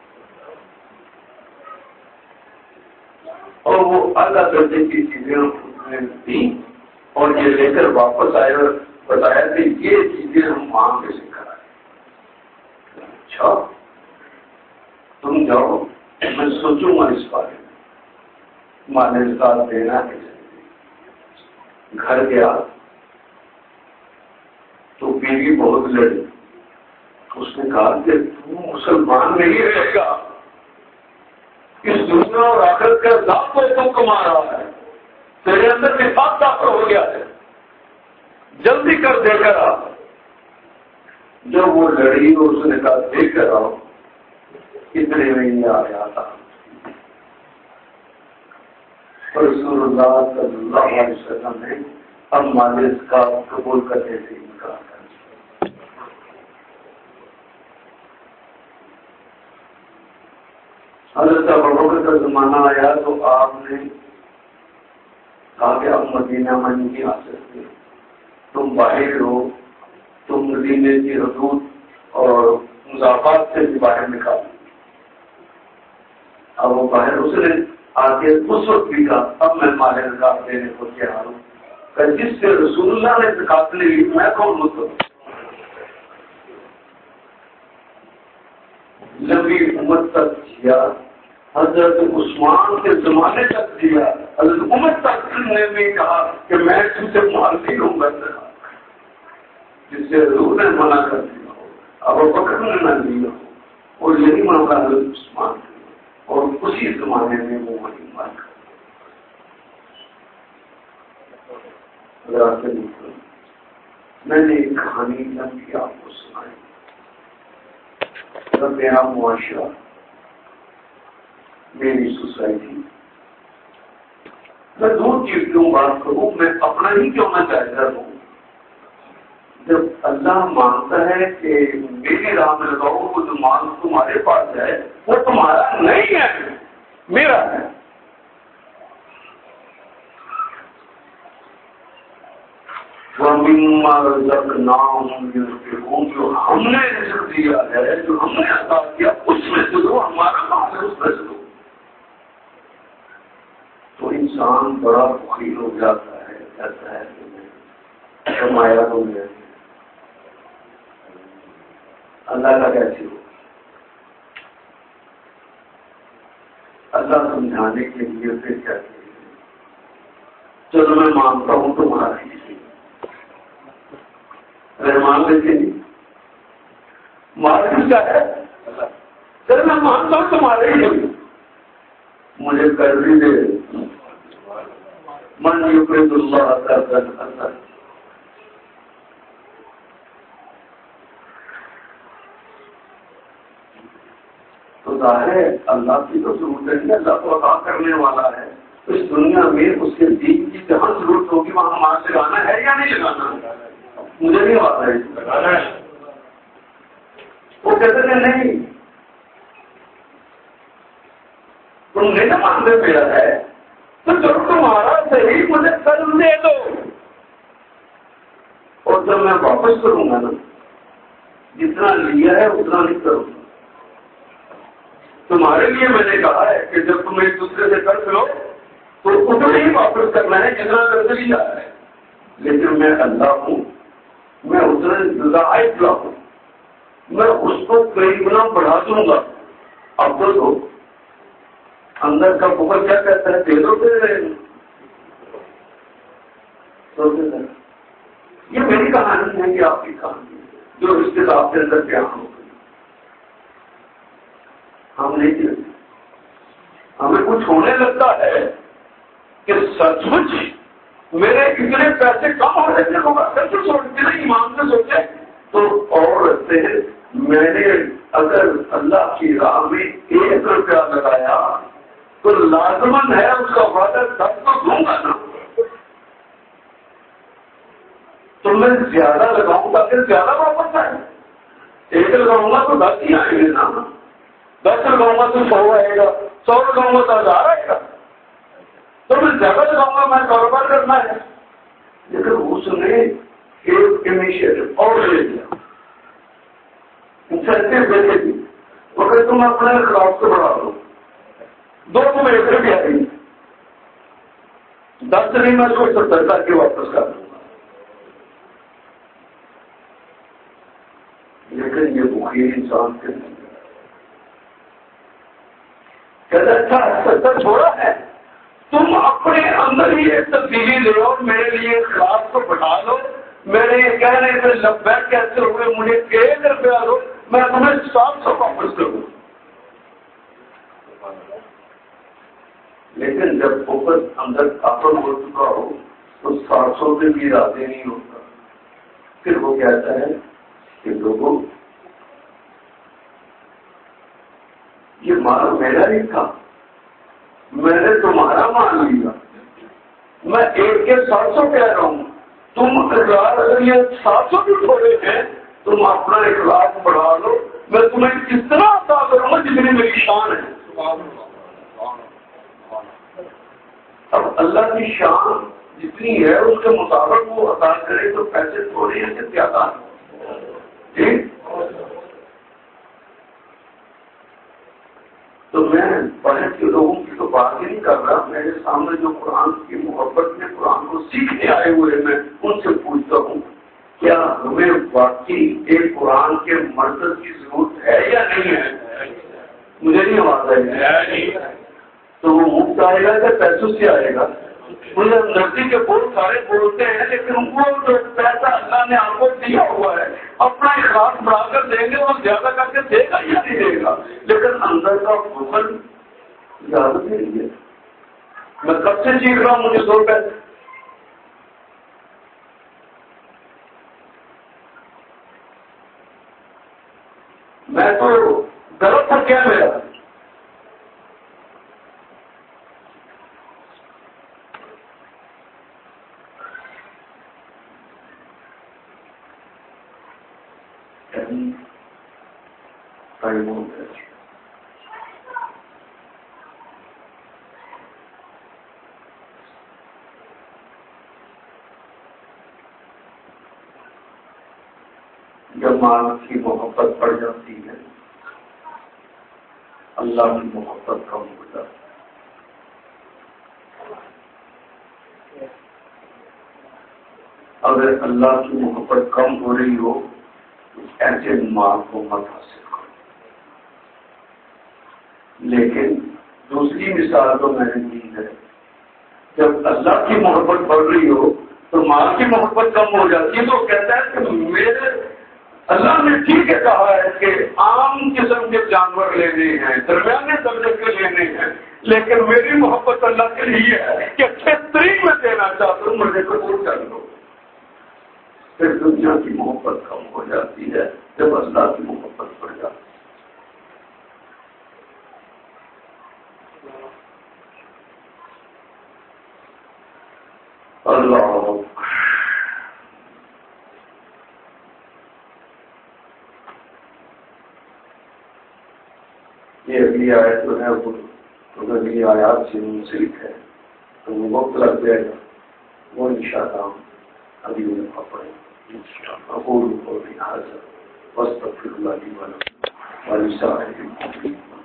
اور وہ اعلیٰ درجے کی چیزیں دی اور یہ لے کر واپس آئے اور بتایا کہ یہ چیزیں ہم مانگ کے سکھا رہے ہیں. اچھا تم جاؤ، میں سوچوں گا اس بارے میں، مال زکات دینا ہے. گھر گیا تو بیوی بہت لڑی. اس نے کہا کہ تو مسلمان نہیں رہے گا، اس دنیا اور آخرت کا ذات کو تم کما رہا ہے، تیرے اندر کے ساتھ داخل ہو گیا ہے، جلدی کر دے کر آ. جب وہ لڑی اس نے کہا دے کر آؤ، اتنے میں یہ آیا تھا. رسول اللہ صلی اللہ علیہ وسلم نے اب مال کا قبول کرنے سے انکار کر دیا. حضرت ابوبکر کا زمانہ آیا تو آپ نے کہا کہ اب مدینہ میں نہیں آ سکتے، تم باہر ہو، تم مدینے کی حدود اور مضافات سے بھی باہر نکالو. اب وہ باہر اس نے آگے اس وقت بھی کہا اب میں مال زکات دینے کو تیار ہوں. جس سے رسول اللہ نے زکات لی میں کون مطلب لمبی عمر تک دیا، حضرت عثمان کے زمانے تک دیا. حضرت عمر تک نے بھی کہا کہ میں تم سے مال نہیں لوں گا، جس سے حضور نے منع کر دیا ہو، ابو بکر نے نہ لیا ہو. اور یہی معاملہ حضرت عثمان اور اسی زمانے میں وہ وہی بات میں نے ایک کہانی لمبی آپ کو سنائی. میرا معاشرہ، میری سوسائٹی، میں دو چیز کیوں بات کروں، میں اپنا ہی کیوں نہ جائزہ دوں. جب اللہ مانتا ہے کہ میری راہ میں لگاؤ، وہ جو مال تمہارے پاس ہے وہ تمہارا نہیں ہے، میرا ہے. وَمِمَّا رَزَقْنَاهُمْ يُنْفِقُونَ، جو ہم نے رزق دیا ہے، جو ہم نے عطا کیا، اس میں سے دو، ہمارا مال ہے اس میں سے دو. تو انسان بڑا بخیل ہو جاتا ہے، کہتا ہے کہ میں کمایا تو میں اللہ کا کیسے ہو. اللہ سمجھانے کے لیے پھر کیا کہتے ہیں، چلو میں مانتا ہوں تمہارا ہی رحمان لیتے نہیں، مالک کیا ہے، چلو میں مانتا ہوں تمہارے ہی، مجھے کر بھی دے. من یقرض اللہ قرضا حسنا، تو ظاہر ہے اللہ کی تو ضرورت نہیں، اللہ تو عطا کرنے والا ہے. اس دنیا میں اس کے دین کی جہاں ضرورت ہوگی وہاں ہمارا لگانا ہے یا نہیں لگانا، مجھے نہیں آتا ہے. وہ کہتے ہیں نہیں تم نے نہ مانتے میرا ہے تو جب تمہارا صحیح مجھے قرض دے دو، اور جب میں واپس کروں گا نا جتنا لیا ہے اتنا نہیں کروں گا. تمہارے لیے میں نے کہا ہے کہ جب تم ایک دوسرے سے قرض لو تو اتنا ہی واپس کرنا ہے جتنا قرض لیا ہے. لیکن میں اللہ ہوں، میں اتنا ضائع ہوں، میں اس کو کئی گنا بڑھا دوں گا. اب تو اندر کا بغل کیا کہتا ہے؟ دے دو دے رہے ہیں. یہ میری کہانی ہے کہ آپ کی کہانی ہے جو رشتے دار کے اندر کیا ہو گئی. ہم نہیں دیتے. ہمیں کچھ ہونے لگتا ہے کہ سچ مچ میرے اتنے پیسے کم ہو رہے تھے. لوگ اگر سے سوچتے ہیں ایمان سے سوچے تو اور رہتے ہیں. میں نے اگر اللہ کی راہ میں 1 روپیہ لگایا تو لازمن ہے اس کا وعدہ 10 تو دوں گا نا. تو میں زیادہ لگاؤں گا پھر زیادہ واپس آئے. 1 لگاؤں گا تو 10 ہی آئیں گے نا. 10 لگاؤں گا تو 100 آئے گا. 100 لگاؤں گا تو 1000 آئے گا. تو میں زیادہ لگاؤں گا. میں کاروبار کرنا ہے. لیکن اس نے ایک انیشیٹو اور لے لیا. انسینٹیو دے دی. مگر تم اپنے خلاف سے بڑھا دو. 2 تمہیں 1 روپیہ دیں. 10 نہیں میں اس کو 70 کر کے واپس کر دوں. لیکن یہ بخیل انسان کے نہیں کہتا اچھا 70 چھوڑا ہے. تم اپنے اندر ہی ایک تبدیلی لے اور میرے لیے خلاف کو بٹھا لو. میرے کہنے میں لبیک کیسے ہوئے مجھے 1 روپیہ دو. میں تمہیں 700 واپس کروں. لیکن جب فوکس اندر کافر ہو چکا ہو تو 700 سے بھی راضی نہیں ہوتا. پھر وہ کہتا ہے کہ لوگوں یہ مال میرا نہیں تھا. میں نے تمہارا مان لیا. میں 1 کے 700 کہہ رہا ہوں. تم اگر یہ 700 بھی چھوڑے ہیں تم اپنا اخلاق بڑھا لو. میں تمہیں اتنا عطا کروں گا جتنی میری شان ہے. اب اللہ کی شان جتنی ہے اس کے مطابق وہ عطا کرے تو پیسے تھوڑے ہیں کہ زیادہ. ٹھیک. تو میں پڑھنے کے لوگوں کی تو بات ہی نہیں کر رہا. میرے سامنے جو قرآن کی محبت میں قرآن کو سیکھنے آئے ہوئے میں ان سے پوچھتا ہوں کیا ہمیں واقعی ایک قرآن کے مرکز کی ضرورت ہے یا نہیں ہے؟ مجھے نہیں آواز آئی. تو وہ مفت آئے گا کہ پیسوں سے آئے گا؟ مجھے نزدیک کے بہت سارے بولتے ہیں لیکن ان کو جو پیسہ اللہ نے آپ کو دیا ہوا ہے اپنا اخلاق بڑھا کر دیں گے اور زیادہ کر کے دے گا یا نہیں دے گا. لیکن اندر کا فوکس زیادہ نہیں ہے. میں کب سے سیکھ رہا ہوں مجھے 2 پیسے. میں تو غلط تھا کیا میرا؟ جب مال کی محبت بڑھ جاتی ہے اللہ کی محبت کم ہو جاتی ہے. اگر اللہ کی محبت کم ہو رہی ہو تو ایسے مال کو مت حاصل کرو. لیکن دوسری مثال تو میں نے دی ہے جب اللہ کی محبت بڑھ رہی ہو تو مال کی محبت کم ہو جاتی ہے. تو کہتا ہے کہ میرے اللہ نے ٹھیک ہے کہا ہے کہ عام قسم کے جانور لینے ہیں درمیانے درجے کے لینے ہیں لیکن میری محبت اللہ کے لیے ہے کہ بہترین میں دینا چاہتا ہوں مجھے قبول کر لو. پھر دنیا کی محبت کم ہو جاتی ہے جب اللہ کی محبت بڑھ جاتی ہے. اللہ یہ اگلی آیت جو ہے وہ اگلی آیات سے منسلک ہے تو وہ وقت لگ جائے گا. وہ انشاءاللہ ابھی انہیں پڑھیں. اقول قولی ھذا واستغفر اللہ لی ولکم ولسائر المسلمین.